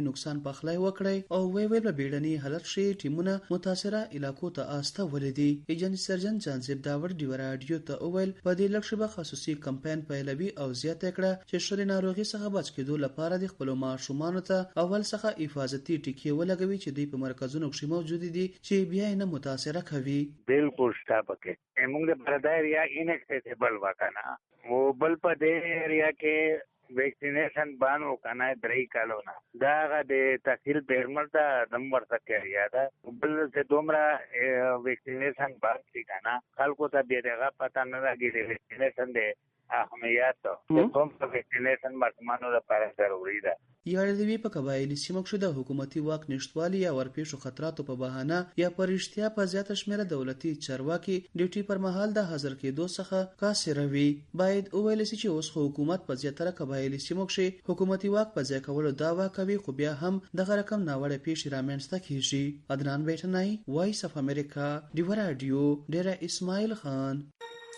نقصان پخلای وکړی او وی ویل بیړني حالت شي ټیمونه متاثره علاقو ته آسته ولیدي. ایجنټ سرجن جانزیب داور ډیو رادیو ته وویل په دې لږ شیبه خصوصي کمپاین پیلوي او زیاته کړه چې شری ناروغي څخه بچ کېدو لپاره د خپل ماشومانو ته اول څخه حفاظتي ټکي ولګوي چې دوی په مرکزونو کې موجود دي چې بیا نه متاثره کوي. بالکل شته پکې موږ د پردای یا انکسیبل وکانا و بل په دې ایریا کې ویکسینیشن بانو کنه درې کالو نه دا د تحصیل پیرمل ته نمبر تک ایریا دا بل څه دومره ویکسینیشن باندې کنه خلکو ته به دغه پتا نه راګي ویکسینیشن دی اهمیت ته کوم ویکسینیشن ماشومانو لپاره ضروري ده. یادوي په قبایلی سیمو کې د حکومتي واک نشټوالي یا ورپېښو خطراتو په بهانه یا پرشتیا په زیاته شمیره دولتي چارواکي ډیوټي پر مهال د حاضر کېدو څخه کاسروي. باید وویل شي چې اوس حکومت په زیاتره قبایلی سیمو کې حکومتي واک په ځای کولو دعوا کوي خو بیا هم دغه رقم ناوړه پیښې رامنځته کیږي. عدنان بیٹنای، وایس اف امریکا، ډیو رادیو، ډیره اسماعیل خان.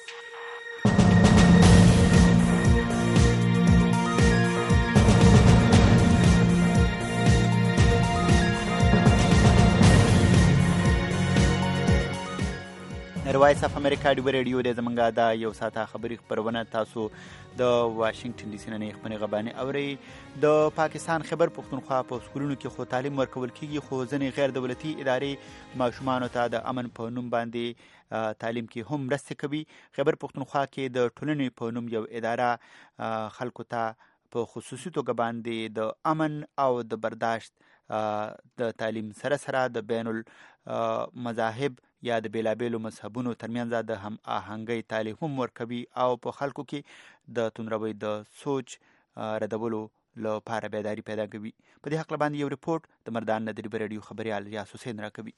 وایس اف امریکا ډیو رادیو د زمونږه دا یو ساعته خبري خبرونه تاسو د واشنگټن ډي سي نه خبري غباني اوري. د پاکستان خیبر پختونخوا په سکولونو کې خو تعلیم ورکول کیږي خو ځینې غیر دولتي ادارې ماشومانو ته د امن په نوم باندې تعلیم کې هم مرسته کوي. خیبر پختونخوا کې د ټولنې په نوم یو اداره خلکو ته په خصوصي توګه باندې د امن او د برداشت د تعلیم سره سره د بین المذاهب یا د بیلابیلو مذهبونو ترمنځ د هم آهنګۍ تعلیم هم ورکوي او په خلکو کې د توندروي د سوچ ردولو لپاره بیداری پیدا کوي. په دې حق باندې یو ریپورت د مردان ندری رادیو خبريال ریاض حسین راکوي.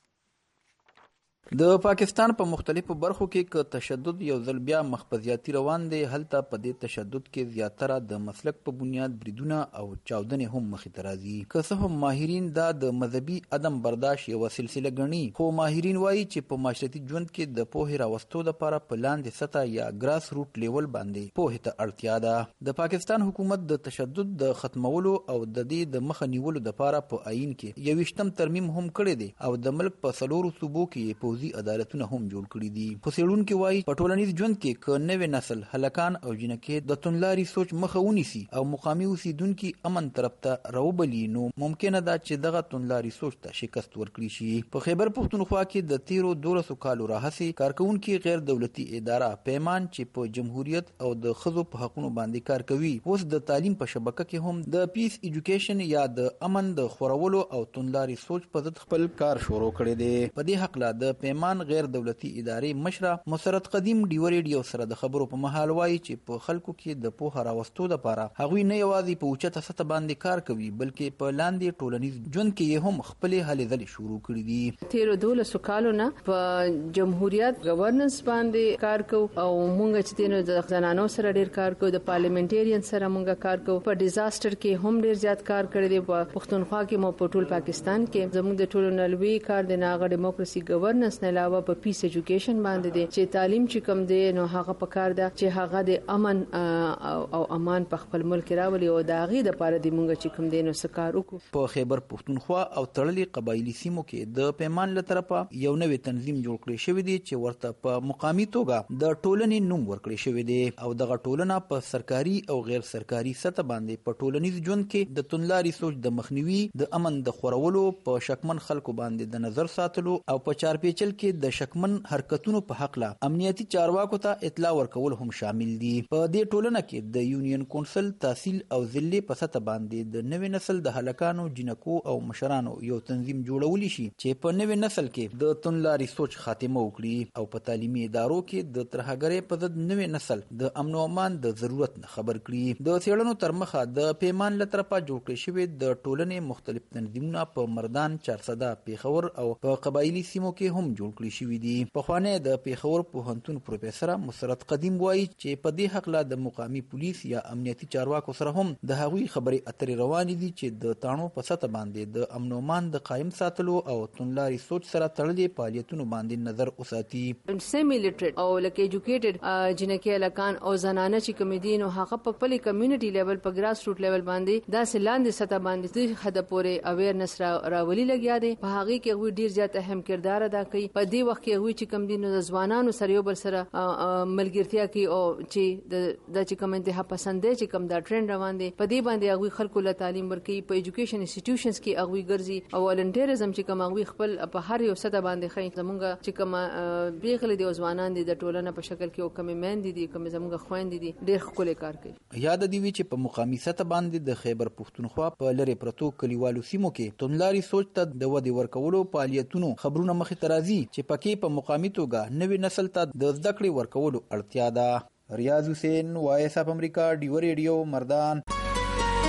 د پاکستان په مختلفو برخو کې ک تشدد یو ځل بیا مخبزیاتی روان دی. هلته په دې تشدد کې زیاتره د مسلک په بنیاد بریدونه او چاودنې هم مخې ته راځي. که څه هم ماهرین دا د مذهبي عدم برداشت یو سلسله ګڼي خو ماهرین وایي چې په معاشرتي ژوند کې د پوهې راوستو لپاره په لاندې سطح یا ګراس روټ لیول باندې پوهې ته اړتیا ده. د پاکستان حکومت د تشدد د ختمولو او د دې د مخه نیولو لپاره په آئین کې یویشتم ترمیم هم کړی دی او د ملک په څلورو صوبو کې پوځي عدالتونه هم جوړ کړي دي. خو څېړونکي وایي په ټولنیز ژوند کې که نوی نسل هلکان او جنکې د توندلاري سوچ مخه ونیسي او مقامي اوسیدونکي امن طرف ته راوبلي نو ممکنه ده چې دغه توندلاري سوچ ته شکست ورکړي شي. په خیبر پختونخوا کې د تیرو دولسو کالو راهیسې کارکوونکي غیر دولتي اداره پیمان چې په جمهوریت او د ښځو په حقونو باندې کار کوي اوس د تعلیم په شبکه کې هم د پیس ایجوکیشن یا د امن د خورولو او توندلاري سوچ په ضد خپل کار شروع کړی دی. په دې حق د پیمان غیر دولتي ادارې مشره مسرت قدیم ډیو رادیو سره د خبرو په مهال وایي چې په خلکو کې د پوهه راوستو لپاره هغوی نه یوازې په اوچته سطح باندې کار کوي بلکې په لاندې ټولنیز ژوند کې هم خپلې هلې ځلې شروع کړي دي. تیرو دولسو کالو نه په جمهوریت گورننس باندې کار کوو او مونږ چې تینو د زنانو سره ډیر کار کوو د پارلیمنټریان سره مونږ کار کوو. په ډیزاستر کې هم ډیر زیات کار کړی دی. په پښتونخوا کې مو په ټول پاکستان کې زموږ د ټولو نلوي کار د ناغه ډیموکراسي گورننس نه علاوه په پیس ایجوکیشن باندې دی چې تعلیم چې کوم دی نو هغه په کار ده چې هغه د امن او امان په خپل ملک راولي او د هغې دپاره د مونږ چې کوم دی نو څه کار وکړو. په خیبر پښتونخوا او تړلې قبایلي سیمو کې د پیمان له طرفه یو نوی تنظیم جوړ کړی شوی دی چې ورته په مقامي توګه د ټولنې نوم ورکړی شوی دی او دغه ټولنه په سرکاري او غیر سرکاري سطح باندې په ټولنیز ژوند کې د توندلاري سوچ د مخنیوي د امن د خورولو په شکمن خلکو باندې د نظر ساتلو او په چارپیچل کې د شکمن حرکتونو په حق له امنیتي چارواکو ته اطلاع ورکول هم شامل دي. په دې ټولنه کې د یونین کونسل تحصیل او ضلع په سطح باندې د نوې نسل د هلکانو جنکو او مشرانو یو تنظیم جوړولی شي چې په نوې نسل کې د توندلاري سوچ خاتمه وکړي او په تعلیمي ادارو کې د ترهګرۍ په ضد نوې نسل د امن او امان د ضرورت نه خبر کړي. د څېړنو تر مخه د پیمان له طرفه جوړ کړی شوی د ټولنې مختلف تنظیمونه په مردان، چارسده، پیښور او په قبایلي سیمو کې هم جوړ کړی شوي دي. پخوانی د پیښور پوهنتون پروفیسور مسرت قدیم وایي چې په دې حق لا د مقامي پولیس یا امنیتي چارواکو سره هم د هغوی خبرې اترې روانې دي چې د تاڼو په سطح باندې د امن و امان د قایم ساتلو او توندلاري سوچ سره تړلې فعالیتونو باندې نظر وساتي. سیمی لیټریټ او لکه ایجوکیټډ جنکه لکان او زنانه چې کمیدین او هغه په خپل کمیونټي لیول په ګراس روټ لیول باندې دا سلاندې سطح باندې د حد پورې اویرنس راولي لګیا دي. په هغه کې هغوی ډیر زیات اهم کردار ادا کوي. په دې وخت کې هغوی چې کم دي نو د ځوانانو سره یو بل سره ملګرتیا کوي او چې د چې کوم انتها پسند دي چې کوم دا ټرند روان دي په دې باندې هغوی خلکو له تعلیم ورکوي. په ایجوکیشن انسټیټیوشنز کې هغوی ګرځي او والنټیرزم چې کوم هغوی خپل په هر یو سطح باندې خي. زمونږ چې کوم بیغلي دي ځوانان دي د ټولنې په شکل کې او کوم مېندې دي کوم زمونږ خويندې دي ډیر ښکلي کار کوي. یاد دی وی چې په مقامي سطح باندې د خیبر پښتونخوا په لری پرتو کلیوالو سیمو کې توندلاري سوچ ته د ودې ورکولو فعالیتونو خبرونه مخې ته راځي چې پکې په مقامي توګه نوې نسل ته د زده کړې ورکولو اړتیا ده. ریاض حسین، وایس اف امریکا، ډیو ریډیو، مردان.